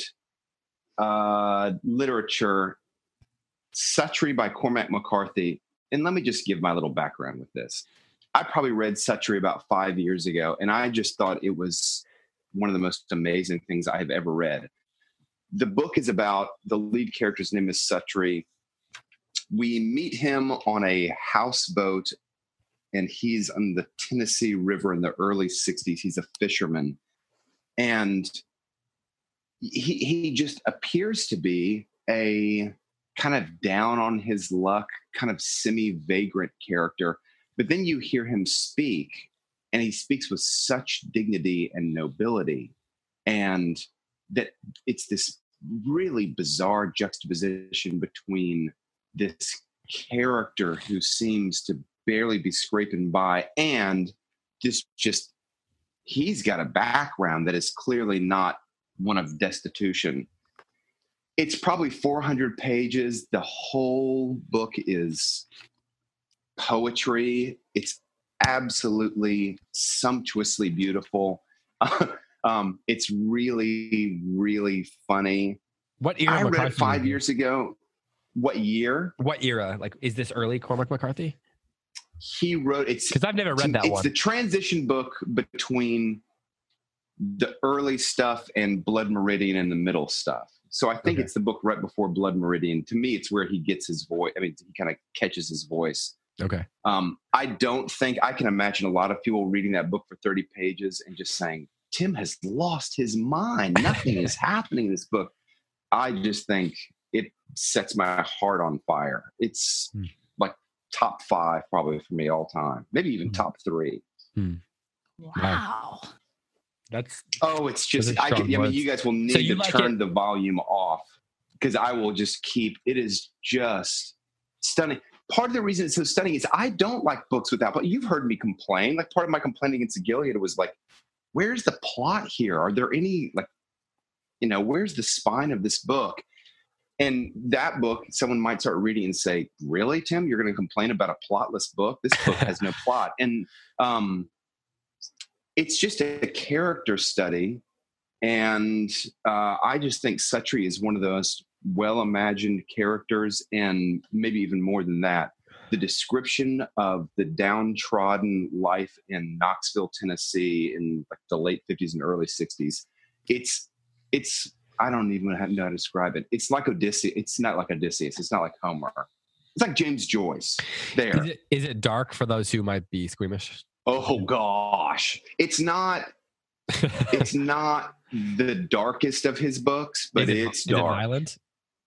uh, literature, Suttree by Cormac McCarthy. And let me just give my little background with this. I probably read Suttree about five years ago, and I just thought it was one of the most amazing things I have ever read. The book is about, the lead character's name is Suttree. We meet him on a houseboat, and he's on the Tennessee River in the early sixties. He's a fisherman. And he, he just appears to be a kind of down on his luck, kind of semi-vagrant character. But then you hear him speak, and he speaks with such dignity and nobility. And that it's this really bizarre juxtaposition between this character who seems to barely be scraping by and this just, he's got a background that is clearly not one of destitution. It's probably four hundred pages. The whole book is poetry. It's absolutely sumptuously beautiful. Um, it's really, really funny. What era? I read McCarthy it five was in? years ago. What year? What era? Like, is this early Cormac McCarthy? He wrote it's Because I've never read that it's one. the transition book between the early stuff and Blood Meridian and the middle stuff. So I think Okay. it's the book right before Blood Meridian. To me, it's where he gets his voice. I mean, he kind of catches his voice. Okay. Um, I don't think I can imagine a lot of people reading that book for thirty pages and just saying, Tim has lost his mind. Nothing is happening in this book. I just think it sets my heart on fire. It's Hmm. like top five probably for me all time, maybe even Hmm. top three. wow. That's Oh, it's Those just, are I, can, strong I mean, words. you guys will need So you to like turn it- the volume off because I will just keep, it is just stunning. Part of the reason it's so stunning is I don't like books without, but you've heard me complain. Like part of my complaint against the Gilead was like, where's the plot here? Are there any, like, you know, where's the spine of this book? And that book, someone might start reading and say, really, Tim, you're going to complain about a plotless book? This book has no plot. And um, it's just a character study And uh, I just think Suttree is one of those well-imagined characters, and maybe even more than that. The description of the downtrodden life in Knoxville, Tennessee in like the late fifties and early sixties. It's, it's, I don't even know how to describe it. It's like Odysseus. It's not like Odysseus. It's not like Homer. It's like James Joyce. There. Is it, is it dark for those who might be squeamish? Oh gosh. It's not, it's not the darkest of his books, but it, it's is dark. It violent?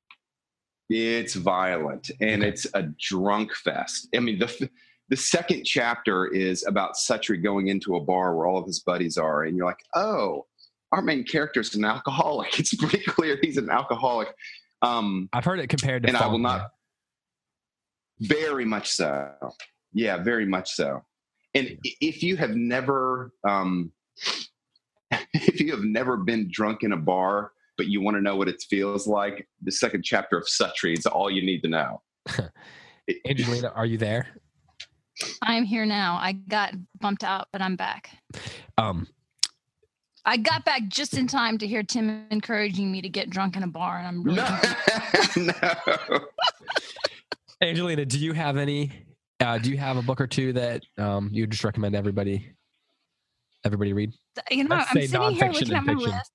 It's violent, and Okay. it's a drunk fest. I mean, the the second chapter is about Suttree going into a bar where all of his buddies are, and you're like, oh, our main character is an alcoholic. It's pretty clear he's an alcoholic. Um, I've heard it compared to and I will Faulkner. not. Very much so. Yeah, very much so. And Yeah. if you have never, um, if you have never been drunk in a bar, but you want to know what it feels like, the second chapter of Suttree is all you need to know. Angelina, are you there? I'm here now. I got bumped out, but I'm back. Um, I got back just in time to hear Tim encouraging me to get drunk in a bar, and I'm really No, no. Angelina, do you have any? Uh, do you have a book or two that um, you just recommend everybody everybody read? you know, Let's I'm say sitting here nonfiction looking at and my fiction. list.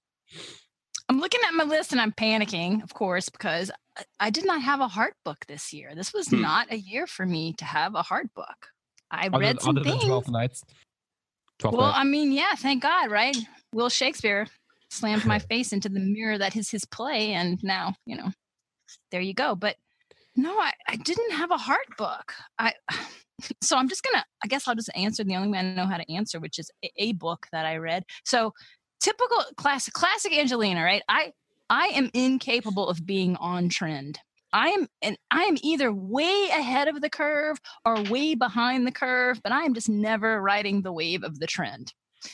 I'm looking at my list and I'm panicking, of course, because I, I did not have a heart book this year. This was Hmm. not a year for me to have a heart book. I Other, read some other than things. Twelfth Nights. Twelfth Well, Nights. I mean, yeah, thank God, right? Will Shakespeare slammed my face into the mirror that is his play, and now, you know, there you go. But no, I, I didn't have a heart book. I so I'm just gonna. I guess I'll just answer the only way I know how to answer, which is a, a book that I read. So typical classic, classic Angelina, right? I I am incapable of being on trend. I am, and I am either way ahead of the curve or way behind the curve, but I am just never riding the wave of the trend.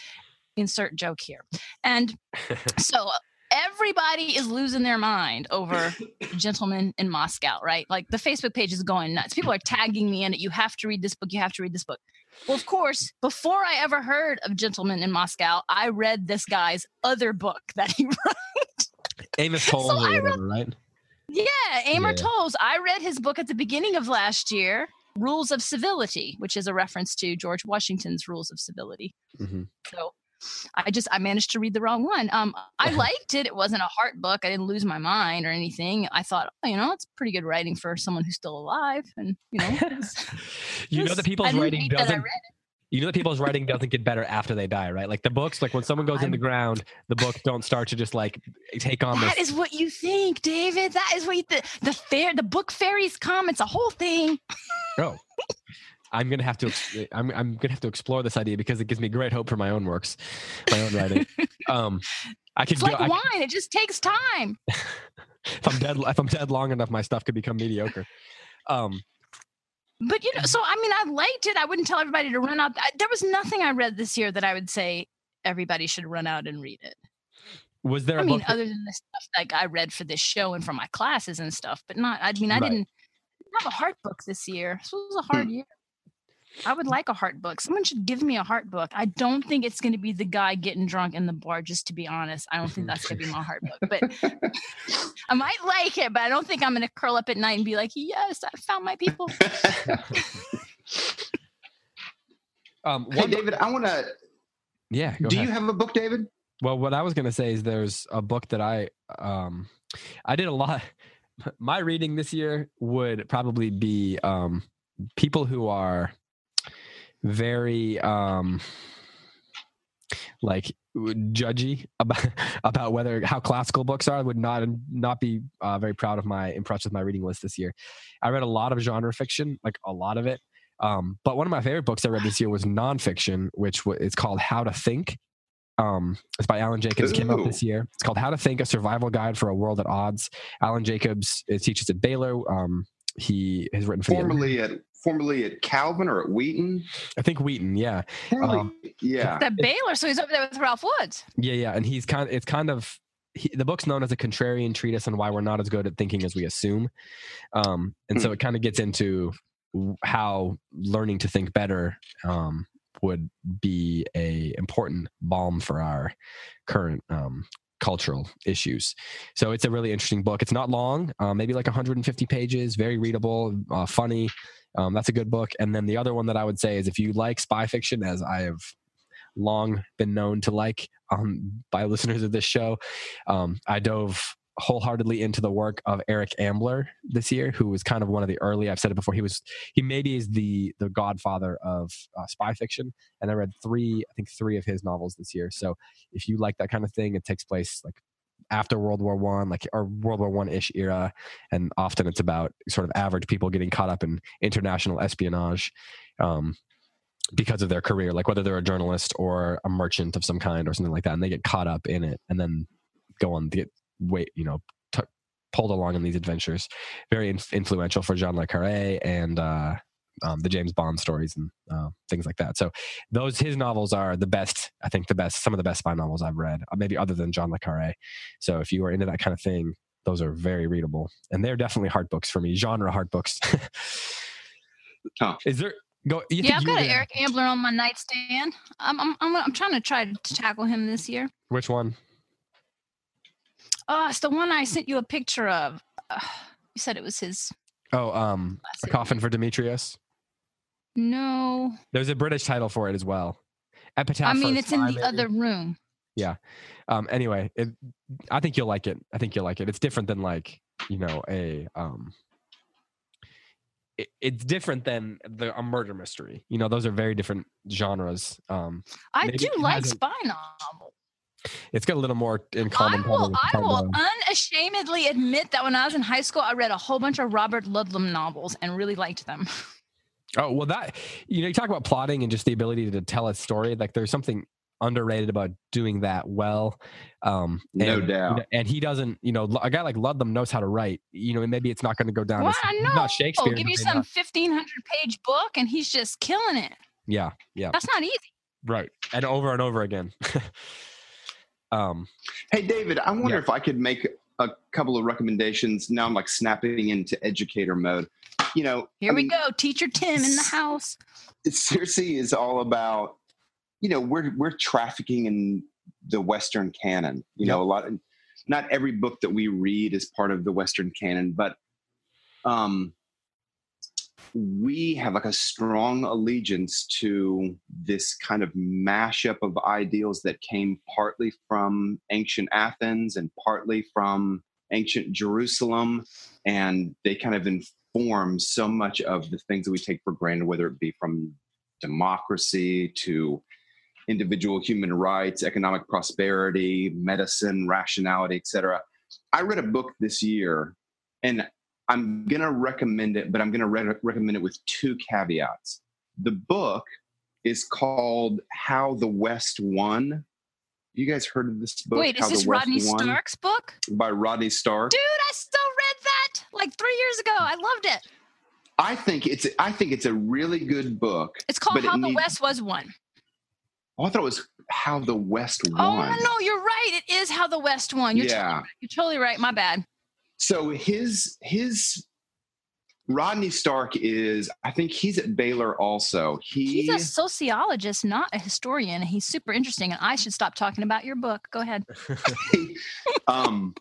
Insert joke here. And so everybody is losing their mind over Gentleman in Moscow, right? Like the Facebook page is going nuts. People are tagging me in it. You have to read this book. You have to read this book. Well, of course, before I ever heard of Gentleman in Moscow, I read this guy's other book that he wrote. Amos Tolls So or I whatever, right? Yeah, Amor Yeah. Tolls. I read his book at the beginning of last year, Rules of Civility, which is a reference to George Washington's Rules of Civility. Mm-hmm. So I just, I managed to read the wrong one. Um, I liked it. It wasn't a heart book. I didn't lose my mind or anything. I thought, oh, you know, it's pretty good writing for someone who's still alive. And, you know, it was- You it know was- that I people's didn't writing hate that I doesn't. read it. You know that people's writing doesn't get better after they die, right? Like the books, like when someone goes in the I'm- ground, the books don't start to just like take on That this. is what you think, David. That is what you th- the fair, the book fairies come. It's a whole thing. Oh, I'm gonna have to. ex- I'm I'm gonna have to explore this idea because it gives me great hope for my own works, my own writing. Um, I could It's go. like I could- wine. It just takes time. if I'm dead, if I'm dead long enough, my stuff could become mediocre. Um, But you know, so I mean, I liked it. I wouldn't tell everybody to run out. I, there was nothing I read this year that I would say everybody should run out and read it. was there a I mean, book? that- other than the stuff like I read for this show and for my classes and stuff, but not. I mean, I Right. didn't have a heart book this year. This was a hard year. I would like a heart book. Someone should give me a heart book. I don't think it's going to be the guy getting drunk in the bar. Just to be honest, I don't think that's going to be my heart book. But I might like it, but I don't think I'm going to curl up at night and be like, "Yes, I found my people." um, Hey, one, David, I want to. yeah. Go Do ahead. you have a book, David? Well, what I was going to say is there's a book that I um I did a lot. My reading this year would probably be um people who are very um like judgy about about whether how classical books are would not not be uh, very proud of my impressed with my reading list this year. I read a lot of genre fiction, like a lot of it. Um, but one of my favorite books I read this year was nonfiction, which w- it's called How to Think. Um, it's by Alan Jacobs. It came out Ooh. this year. It's called How to Think: A Survival Guide for a World at Odds. Alan Jacobs uh, teaches at Baylor. Um, he has written for the, Formerly at formerly at Calvin or at Wheaton. I think Wheaton. Yeah, Formerly, Um, yeah. That Baylor, so he's over there with Ralph Woods. yeah, yeah. And he's kind. It's kind of he, the book's known as a contrarian treatise on why we're not as good at thinking as we assume. Um, and so it kind of gets into how learning to think better um, would be a important balm for our current um, cultural issues. So it's a really interesting book. It's not long, uh, maybe like one hundred fifty pages, very readable, uh, funny. Um, that's a good book. And then the other one that I would say is if you like spy fiction, as I have long been known to like um, by listeners of this show, um, I dove wholeheartedly into the work of Eric Ambler this year, who was kind of one of the early, I've said it before, he was, he maybe is the, the godfather of uh, spy fiction. And I read three, I think three of his novels this year. So if you like that kind of thing, it takes place like after World War One, like or World War One ish era, and often it's about sort of average people getting caught up in international espionage um, because of their career, like whether they're a journalist or a merchant of some kind or something like that, and they get caught up in it and then go on to get wait, you know, t- pulled along in these adventures. Very inf- influential for Jean le Carré and uh, um, the James Bond stories and uh, things like that. So those, his novels are the best, I think the best, some of the best spy novels I've read, maybe other than Jean le Carré. So if you are into that kind of thing, those are very readable. And they're definitely hard books for me, genre hard books. Huh. Is there, go? You Yeah, I've got an gonna, Eric Ambler on my nightstand. I'm, I'm, I'm, I'm trying to try to tackle him this year. Which one? Oh, it's the one I sent you a picture of. Uh, you said it was his. Oh, um, A Coffin for Demetrius. No. There's a British title for it as well. Epitaph. I mean, for it's in the Spy, other room. Yeah. Um, anyway, it, I think you'll like it. I think you'll like it. It's different than like, you know, a, um, it, it's different than the, a murder mystery. You know, those are very different genres. Um, I maybe do it like hasn't- spy novels. It's got a little more in I common. probably will, with I will Poirot. unashamedly admit that when I was in high school, I read a whole bunch of Robert Ludlum novels and really liked them. Oh, well, that, you know, you talk about plotting and just the ability to tell a story. Like there's something underrated about doing that well. Um, No and, doubt. you know, and he doesn't, you know, a guy like Ludlum knows how to write, you know, and maybe it's not going to go down Well, as I he's know. not Shakespeare. Give you but some not- fifteen hundred page book and he's just killing it. Yeah. Yeah. That's not easy. Right. And over and over again. um, Hey, David, I wonder Yeah. if I could make a couple of recommendations. Now I'm like snapping into educator mode. You know, Here I we mean, go. Teacher Tim in the house. Circe is all about, you know, we're we're trafficking in the Western canon. You know, a lot of, not every book that we read is part of the Western canon, but um, we have like a strong allegiance to this kind of mashup of ideals that came partly from ancient Athens and partly from ancient Jerusalem, and they kind of inform so much of the things that we take for granted, whether it be from democracy to individual human rights, economic prosperity, medicine, rationality, et cetera. I read a book this year, and I'm going to recommend it, but I'm going to re- recommend it with two caveats. The book is called How the West Won. You guys heard of this book? Wait, is How this the West Rodney Won? Stark's book? By Rodney Stark. Dude, I still read that like three years ago. I loved it. I think it's I think it's a really good book. It's called but it How the needs- West Was Won. Oh, I thought it was How the West Won. Oh, no, no, you're right. It is How the West Won. You're, Yeah. totally, right. You're totally right. My bad. So his his Rodney Stark is, I think he's at Baylor also. He He's a sociologist, not a historian. He's super interesting, and I should stop talking about your book. Go ahead. um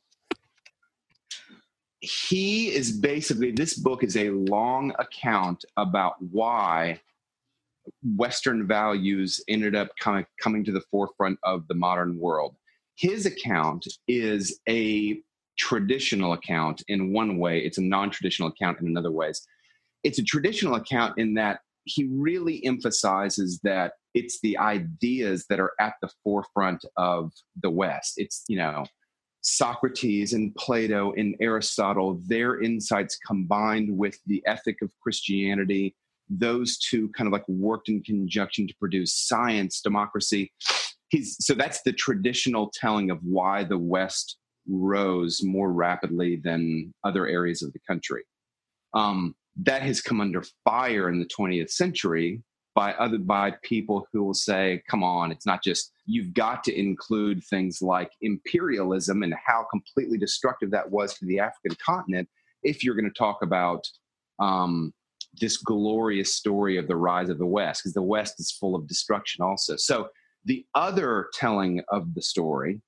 he is basically, this book is a long account about why Western values ended up kind of coming to the forefront of the modern world. His account is a traditional account in one way. It's a non-traditional account in another ways. It's a traditional account in that he really emphasizes that it's the ideas that are at the forefront of the West. It's, you know, Socrates and Plato and Aristotle, their insights combined with the ethic of Christianity, those two kind of like worked in conjunction to produce science, democracy. He's, so that's the traditional telling of why the West rose more rapidly than other areas of the country. Um, that has come under fire in the twentieth century by other by people who will say, come on, it's not just, you've got to include things like imperialism and how completely destructive that was to the African continent if you're going to talk about um, this glorious story of the rise of the West, because the West is full of destruction also. So the other telling of the story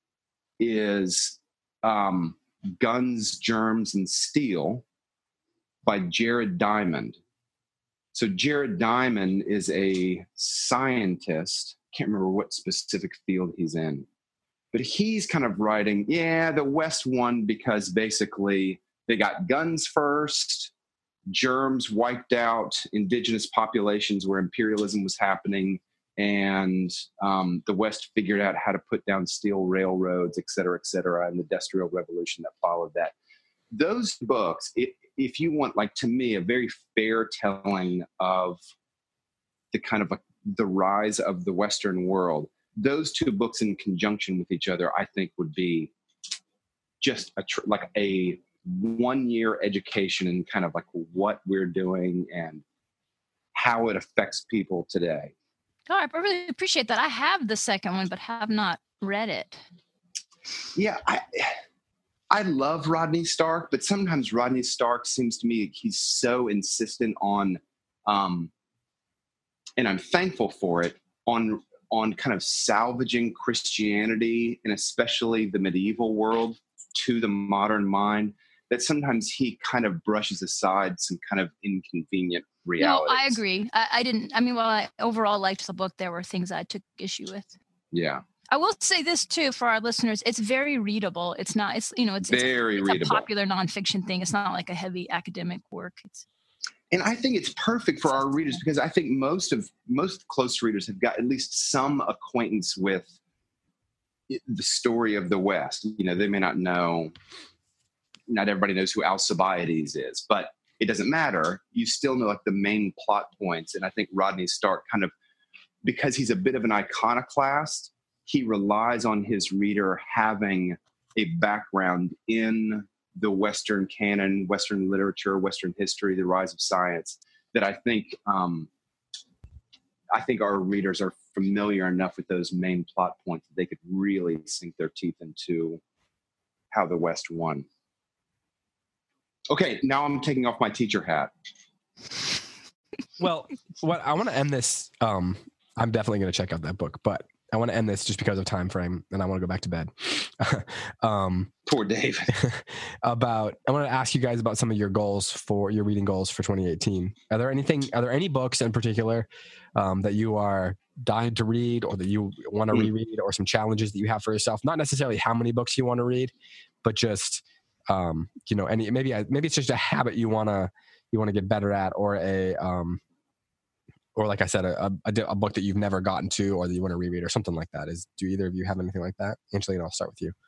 is um, Guns, Germs, and Steel by Jared Diamond. So Jared Diamond is a scientist. Can't remember what specific field he's in, but he's kind of writing, yeah, the West won because basically they got guns first, germs wiped out indigenous populations where imperialism was happening, and um, the West figured out how to put down steel railroads, et cetera, et cetera, and the Industrial Revolution that followed that. Those books, it, if you want, like, to me, a very fair telling of the kind of a, the rise of the Western world, those two books in conjunction with each other, I think would be just a tr- like a one-year education in kind of like what we're doing and how it affects people today. Oh, I really appreciate that. I have the second one, but have not read it. Yeah, I I love Rodney Stark, but sometimes Rodney Stark seems to me he's so insistent on, um, and I'm thankful for it, on on kind of salvaging Christianity and especially the medieval world to the modern mind, that sometimes he kind of brushes aside some kind of inconvenient realities. No, I agree. I, I didn't, I mean, while I overall liked the book, there were things I took issue with. Yeah. I will say this too for our listeners: it's very readable. It's not. It's you know. It's very it's, a, it's readable. a popular nonfiction thing. It's not like a heavy academic work. It's, and I think it's perfect for our readers because I think most of most close readers have got at least some acquaintance with the story of the West. You know, they may not know. Not everybody knows who Alcibiades is, but it doesn't matter. You still know like the main plot points, and I think Rodney Stark kind of, because he's a bit of an iconoclast, he relies on his reader having a background in the Western canon, Western literature, Western history, the rise of science, that I think um, I think our readers are familiar enough with those main plot points that they could really sink their teeth into how the West won. Okay, now I'm taking off my teacher hat. Well, what I want to end this, um, I'm definitely going to check out that book, but I want to end this just because of time frame, and I want to go back to bed. um, Poor Dave. about, I want to ask you guys about some of your goals for your reading goals for twenty eighteen. Are there anything? Are there any books in particular um, that you are dying to read, or that you want to mm. reread, or some challenges that you have for yourself? Not necessarily how many books you want to read, but just um, you know, any maybe maybe it's just a habit you wanna you want to get better at, or a um, or like I said, a, a, a book that you've never gotten to or that you want to reread or something like that. Is do either of you have anything like that? Angelina, I'll start with you.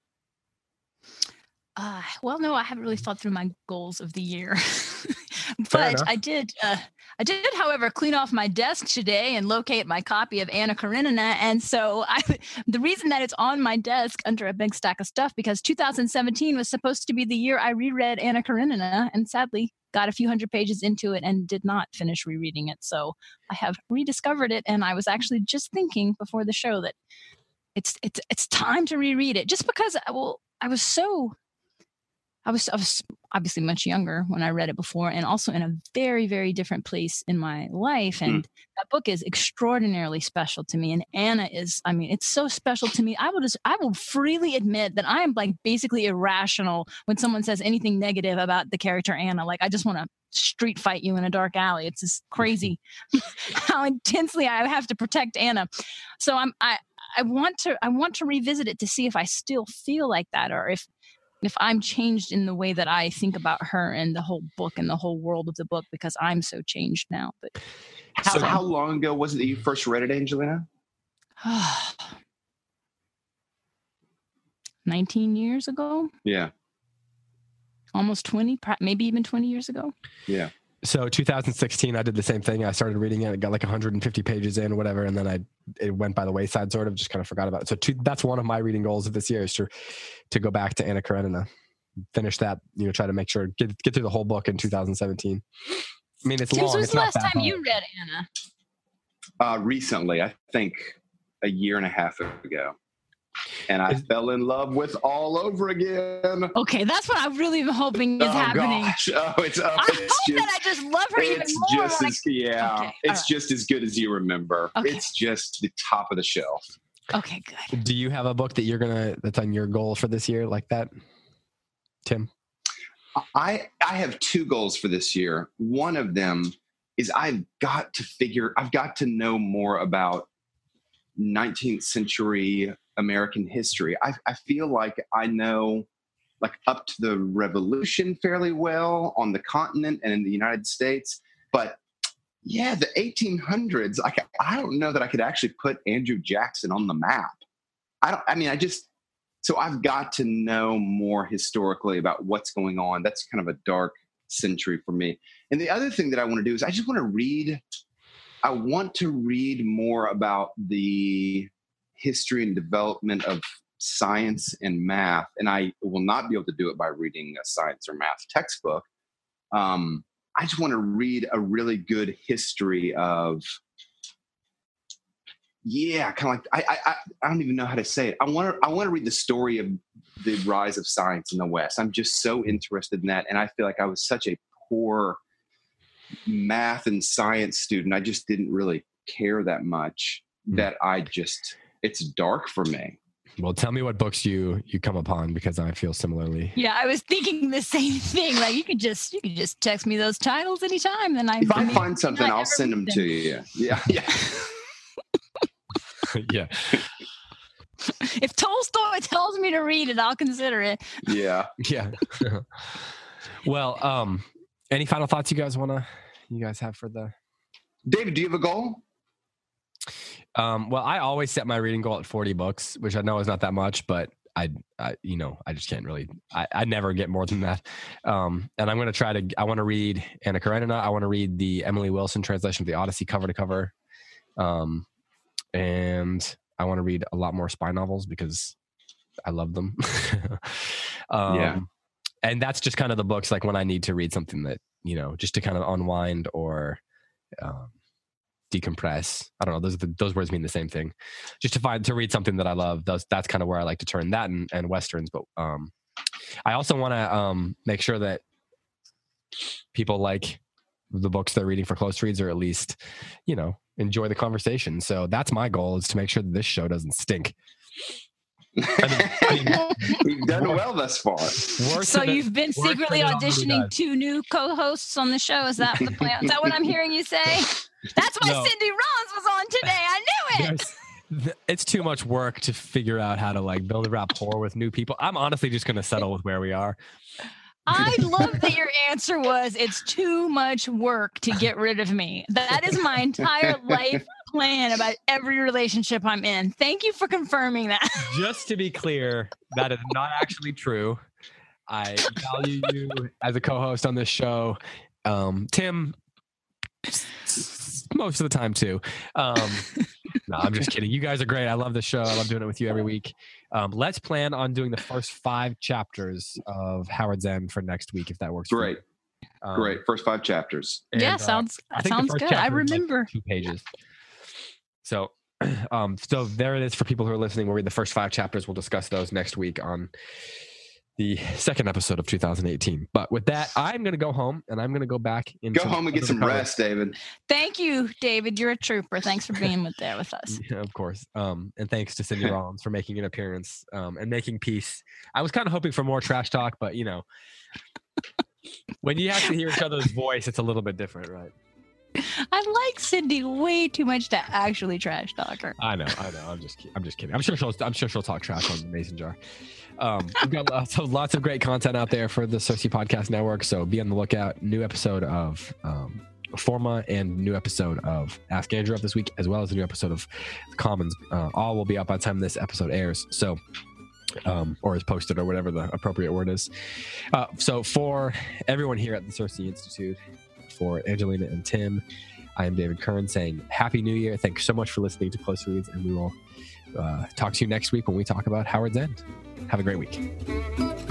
Uh, well, no, I haven't really thought through my goals of the year, but I did. Uh, I did, however, clean off my desk today and locate my copy of Anna Karenina. And so I, the reason that it's on my desk under a big stack of stuff, because two thousand seventeen was supposed to be the year I reread Anna Karenina, and sadly got a few hundred pages into it and did not finish rereading it. So I have rediscovered it, and I was actually just thinking before the show that it's it's it's time to reread it, just because well I was so. I was, I was obviously much younger when I read it before, and also in a very, very different place in my life. And mm. that book is extraordinarily special to me. And Anna is, I mean, it's so special to me. I will just, I will freely admit that I am like basically irrational when someone says anything negative about the character Anna. Like, I just want to street fight you in a dark alley. It's just crazy how intensely I have to protect Anna. So I'm, I, I want to, I want to revisit it to see if I still feel like that, or if, if I'm changed in the way that I think about her and the whole book and the whole world of the book, because I'm so changed now. But how, so, how long ago was it that you first read it, Angelina? nineteen years ago. Yeah. Almost twenty, maybe even twenty years ago. Yeah. So two thousand sixteen, I did the same thing. I started reading it. I got like one hundred fifty pages in or whatever. And then I, it went by the wayside, sort of just kind of forgot about it. So two, that's one of my reading goals of this year, is to, to go back to Anna Karenina, finish that, you know, try to make sure, get, get through the whole book in two thousand seventeen. I mean, it's James, long. when was it's the not last time hard. you read Anna? Uh, recently, I think a year and a half ago. and I fell in love with All Over Again. Okay, that's what I've really been hoping is oh, happening. Gosh. Oh, it's, oh, I it's hope just, that I just love her even it's more. Just when as, yeah, Okay, it's right. just as good as you remember. Okay. It's just the top of the shelf. I, okay, good. Do you have a book that you're gonna that's on your goal for this year like that, Tim? I I have two goals for this year. One of them is I've got to figure, I've got to know more about nineteenth century American history. I, I feel like I know like up to the Revolution fairly well on the continent and in the United States. But yeah, the eighteen hundreds, I, I don't know that I could actually put Andrew Jackson on the map. I don't, I mean, I just, so I've got to know more historically about what's going on. That's kind of a dark century for me. And the other thing that I want to do is I just want to read, I want to read more about the history and development of science and math. And I will not be able to do it by reading a science or math textbook. Um, I just want to read a really good history of, yeah, kind of like, I, I, I don't even know how to say it. I want to, I want to read the story of the rise of science in the West. I'm just so interested in that. And I feel like I was such a poor math and science student. I just didn't really care that much that I just, it's dark for me. Well, tell me what books you you come upon because I feel similarly. Yeah, I was thinking the same thing. Like you could just you could just text me those titles anytime, and I. If I find something, I'll send them, them to you. Yeah, yeah, yeah. If Tolstoy tells me to read it, I'll consider it. Yeah, yeah. Well, um, any final thoughts you guys wanna you guys have for the David? Do you have a goal? Um, well, I always set my reading goal at forty books, which I know is not that much, but I, I you know, I just can't really, I, I never get more than that. Um, and I'm going to try to, I want to read Anna Karenina. I want to read the Emily Wilson translation of the Odyssey cover to cover. Um, and I want to read a lot more spy novels because I love them. um, yeah. And that's just kind of the books, like when I need to read something that, you know, just to kind of unwind or, um, decompress. I don't know. Those are the, those words mean the same thing. Just to find to read something that I love. Those that's kind of where I like to turn that and, and westerns. But um, I also want to um make sure that people like the books they're reading for close reads, or at least you know enjoy the conversation. So that's my goal, is to make sure that this show doesn't stink. I mean, I mean, we've done worse, well thus far. So you've been secretly auditioning two new co-hosts on the show. Is that the plan? Is that what I'm hearing you say? That's why No. Cindy Rollins was on today. I knew it. There's, it's too much work to figure out how to like build a rapport with new people. I'm honestly just going to settle with where we are. I love that your answer was, it's too much work to get rid of me. That is my entire life plan about every relationship I'm in. Thank you for confirming that. Just to be clear, that is not actually true. I value you as a co-host on this show. Um, Tim, most of the time too. Um, no, I'm just kidding. You guys are great. I love the show. I love doing it with you every week. Um, let's plan on doing the first five chapters of Howard's End for next week, if that works. Great. For you. Um, Great. First five chapters. and, yeah, uh, sounds I think the sounds first good. I chapter is, like, remember. two pages. So, um, so there it is for people who are listening. We'll read the first five chapters. We'll discuss those next week on the second episode of two thousand eighteen. But with that, I'm going to go home and I'm going to go back into Go home and get some cover. rest, David. Thank you, David. You're a trooper. Thanks for being with there with us. Yeah, of course. Um, and thanks to Cindy Rollins for making an appearance um, and making peace. I was kind of hoping for more trash talk, but you know, when you have to hear each other's voice, it's a little bit different, right? I like Cindy way too much to actually trash talk her. I know, I know. I'm just, ki- I'm just kidding. I'm sure she'll, I'm sure she'll talk trash on the Mason Jar. Um, we've got lots of, lots of great content out there for the Cersei Podcast Network. So be on the lookout. New episode of um, Forma and new episode of Ask Andrew up this week, as well as a new episode of The Commons. Uh, all will be up by the time this episode airs. So, um, or is posted, or whatever the appropriate word is. Uh, so for everyone here at the Cersei Institute, for Angelina and Tim, I am David Kern saying Happy New Year. Thanks so much for listening to Close Reads, and we will uh, talk to you next week when we talk about Howard's End. Have a great week.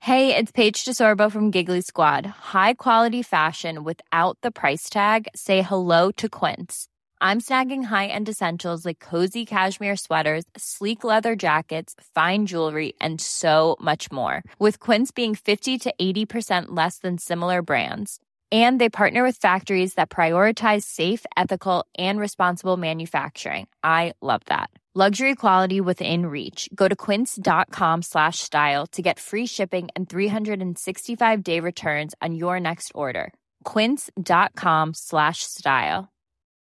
Hey, it's Paige DeSorbo from Giggly Squad. High quality fashion without the price tag. Say hello to Quince. I'm snagging high-end essentials like cozy cashmere sweaters, sleek leather jackets, fine jewelry, and so much more. With Quince being fifty to eighty percent less than similar brands. And they partner with factories that prioritize safe, ethical, and responsible manufacturing. I love that. Luxury quality within reach. Go to quince.com slash style to get free shipping and three sixty-five day returns on your next order. Quince.com slash style.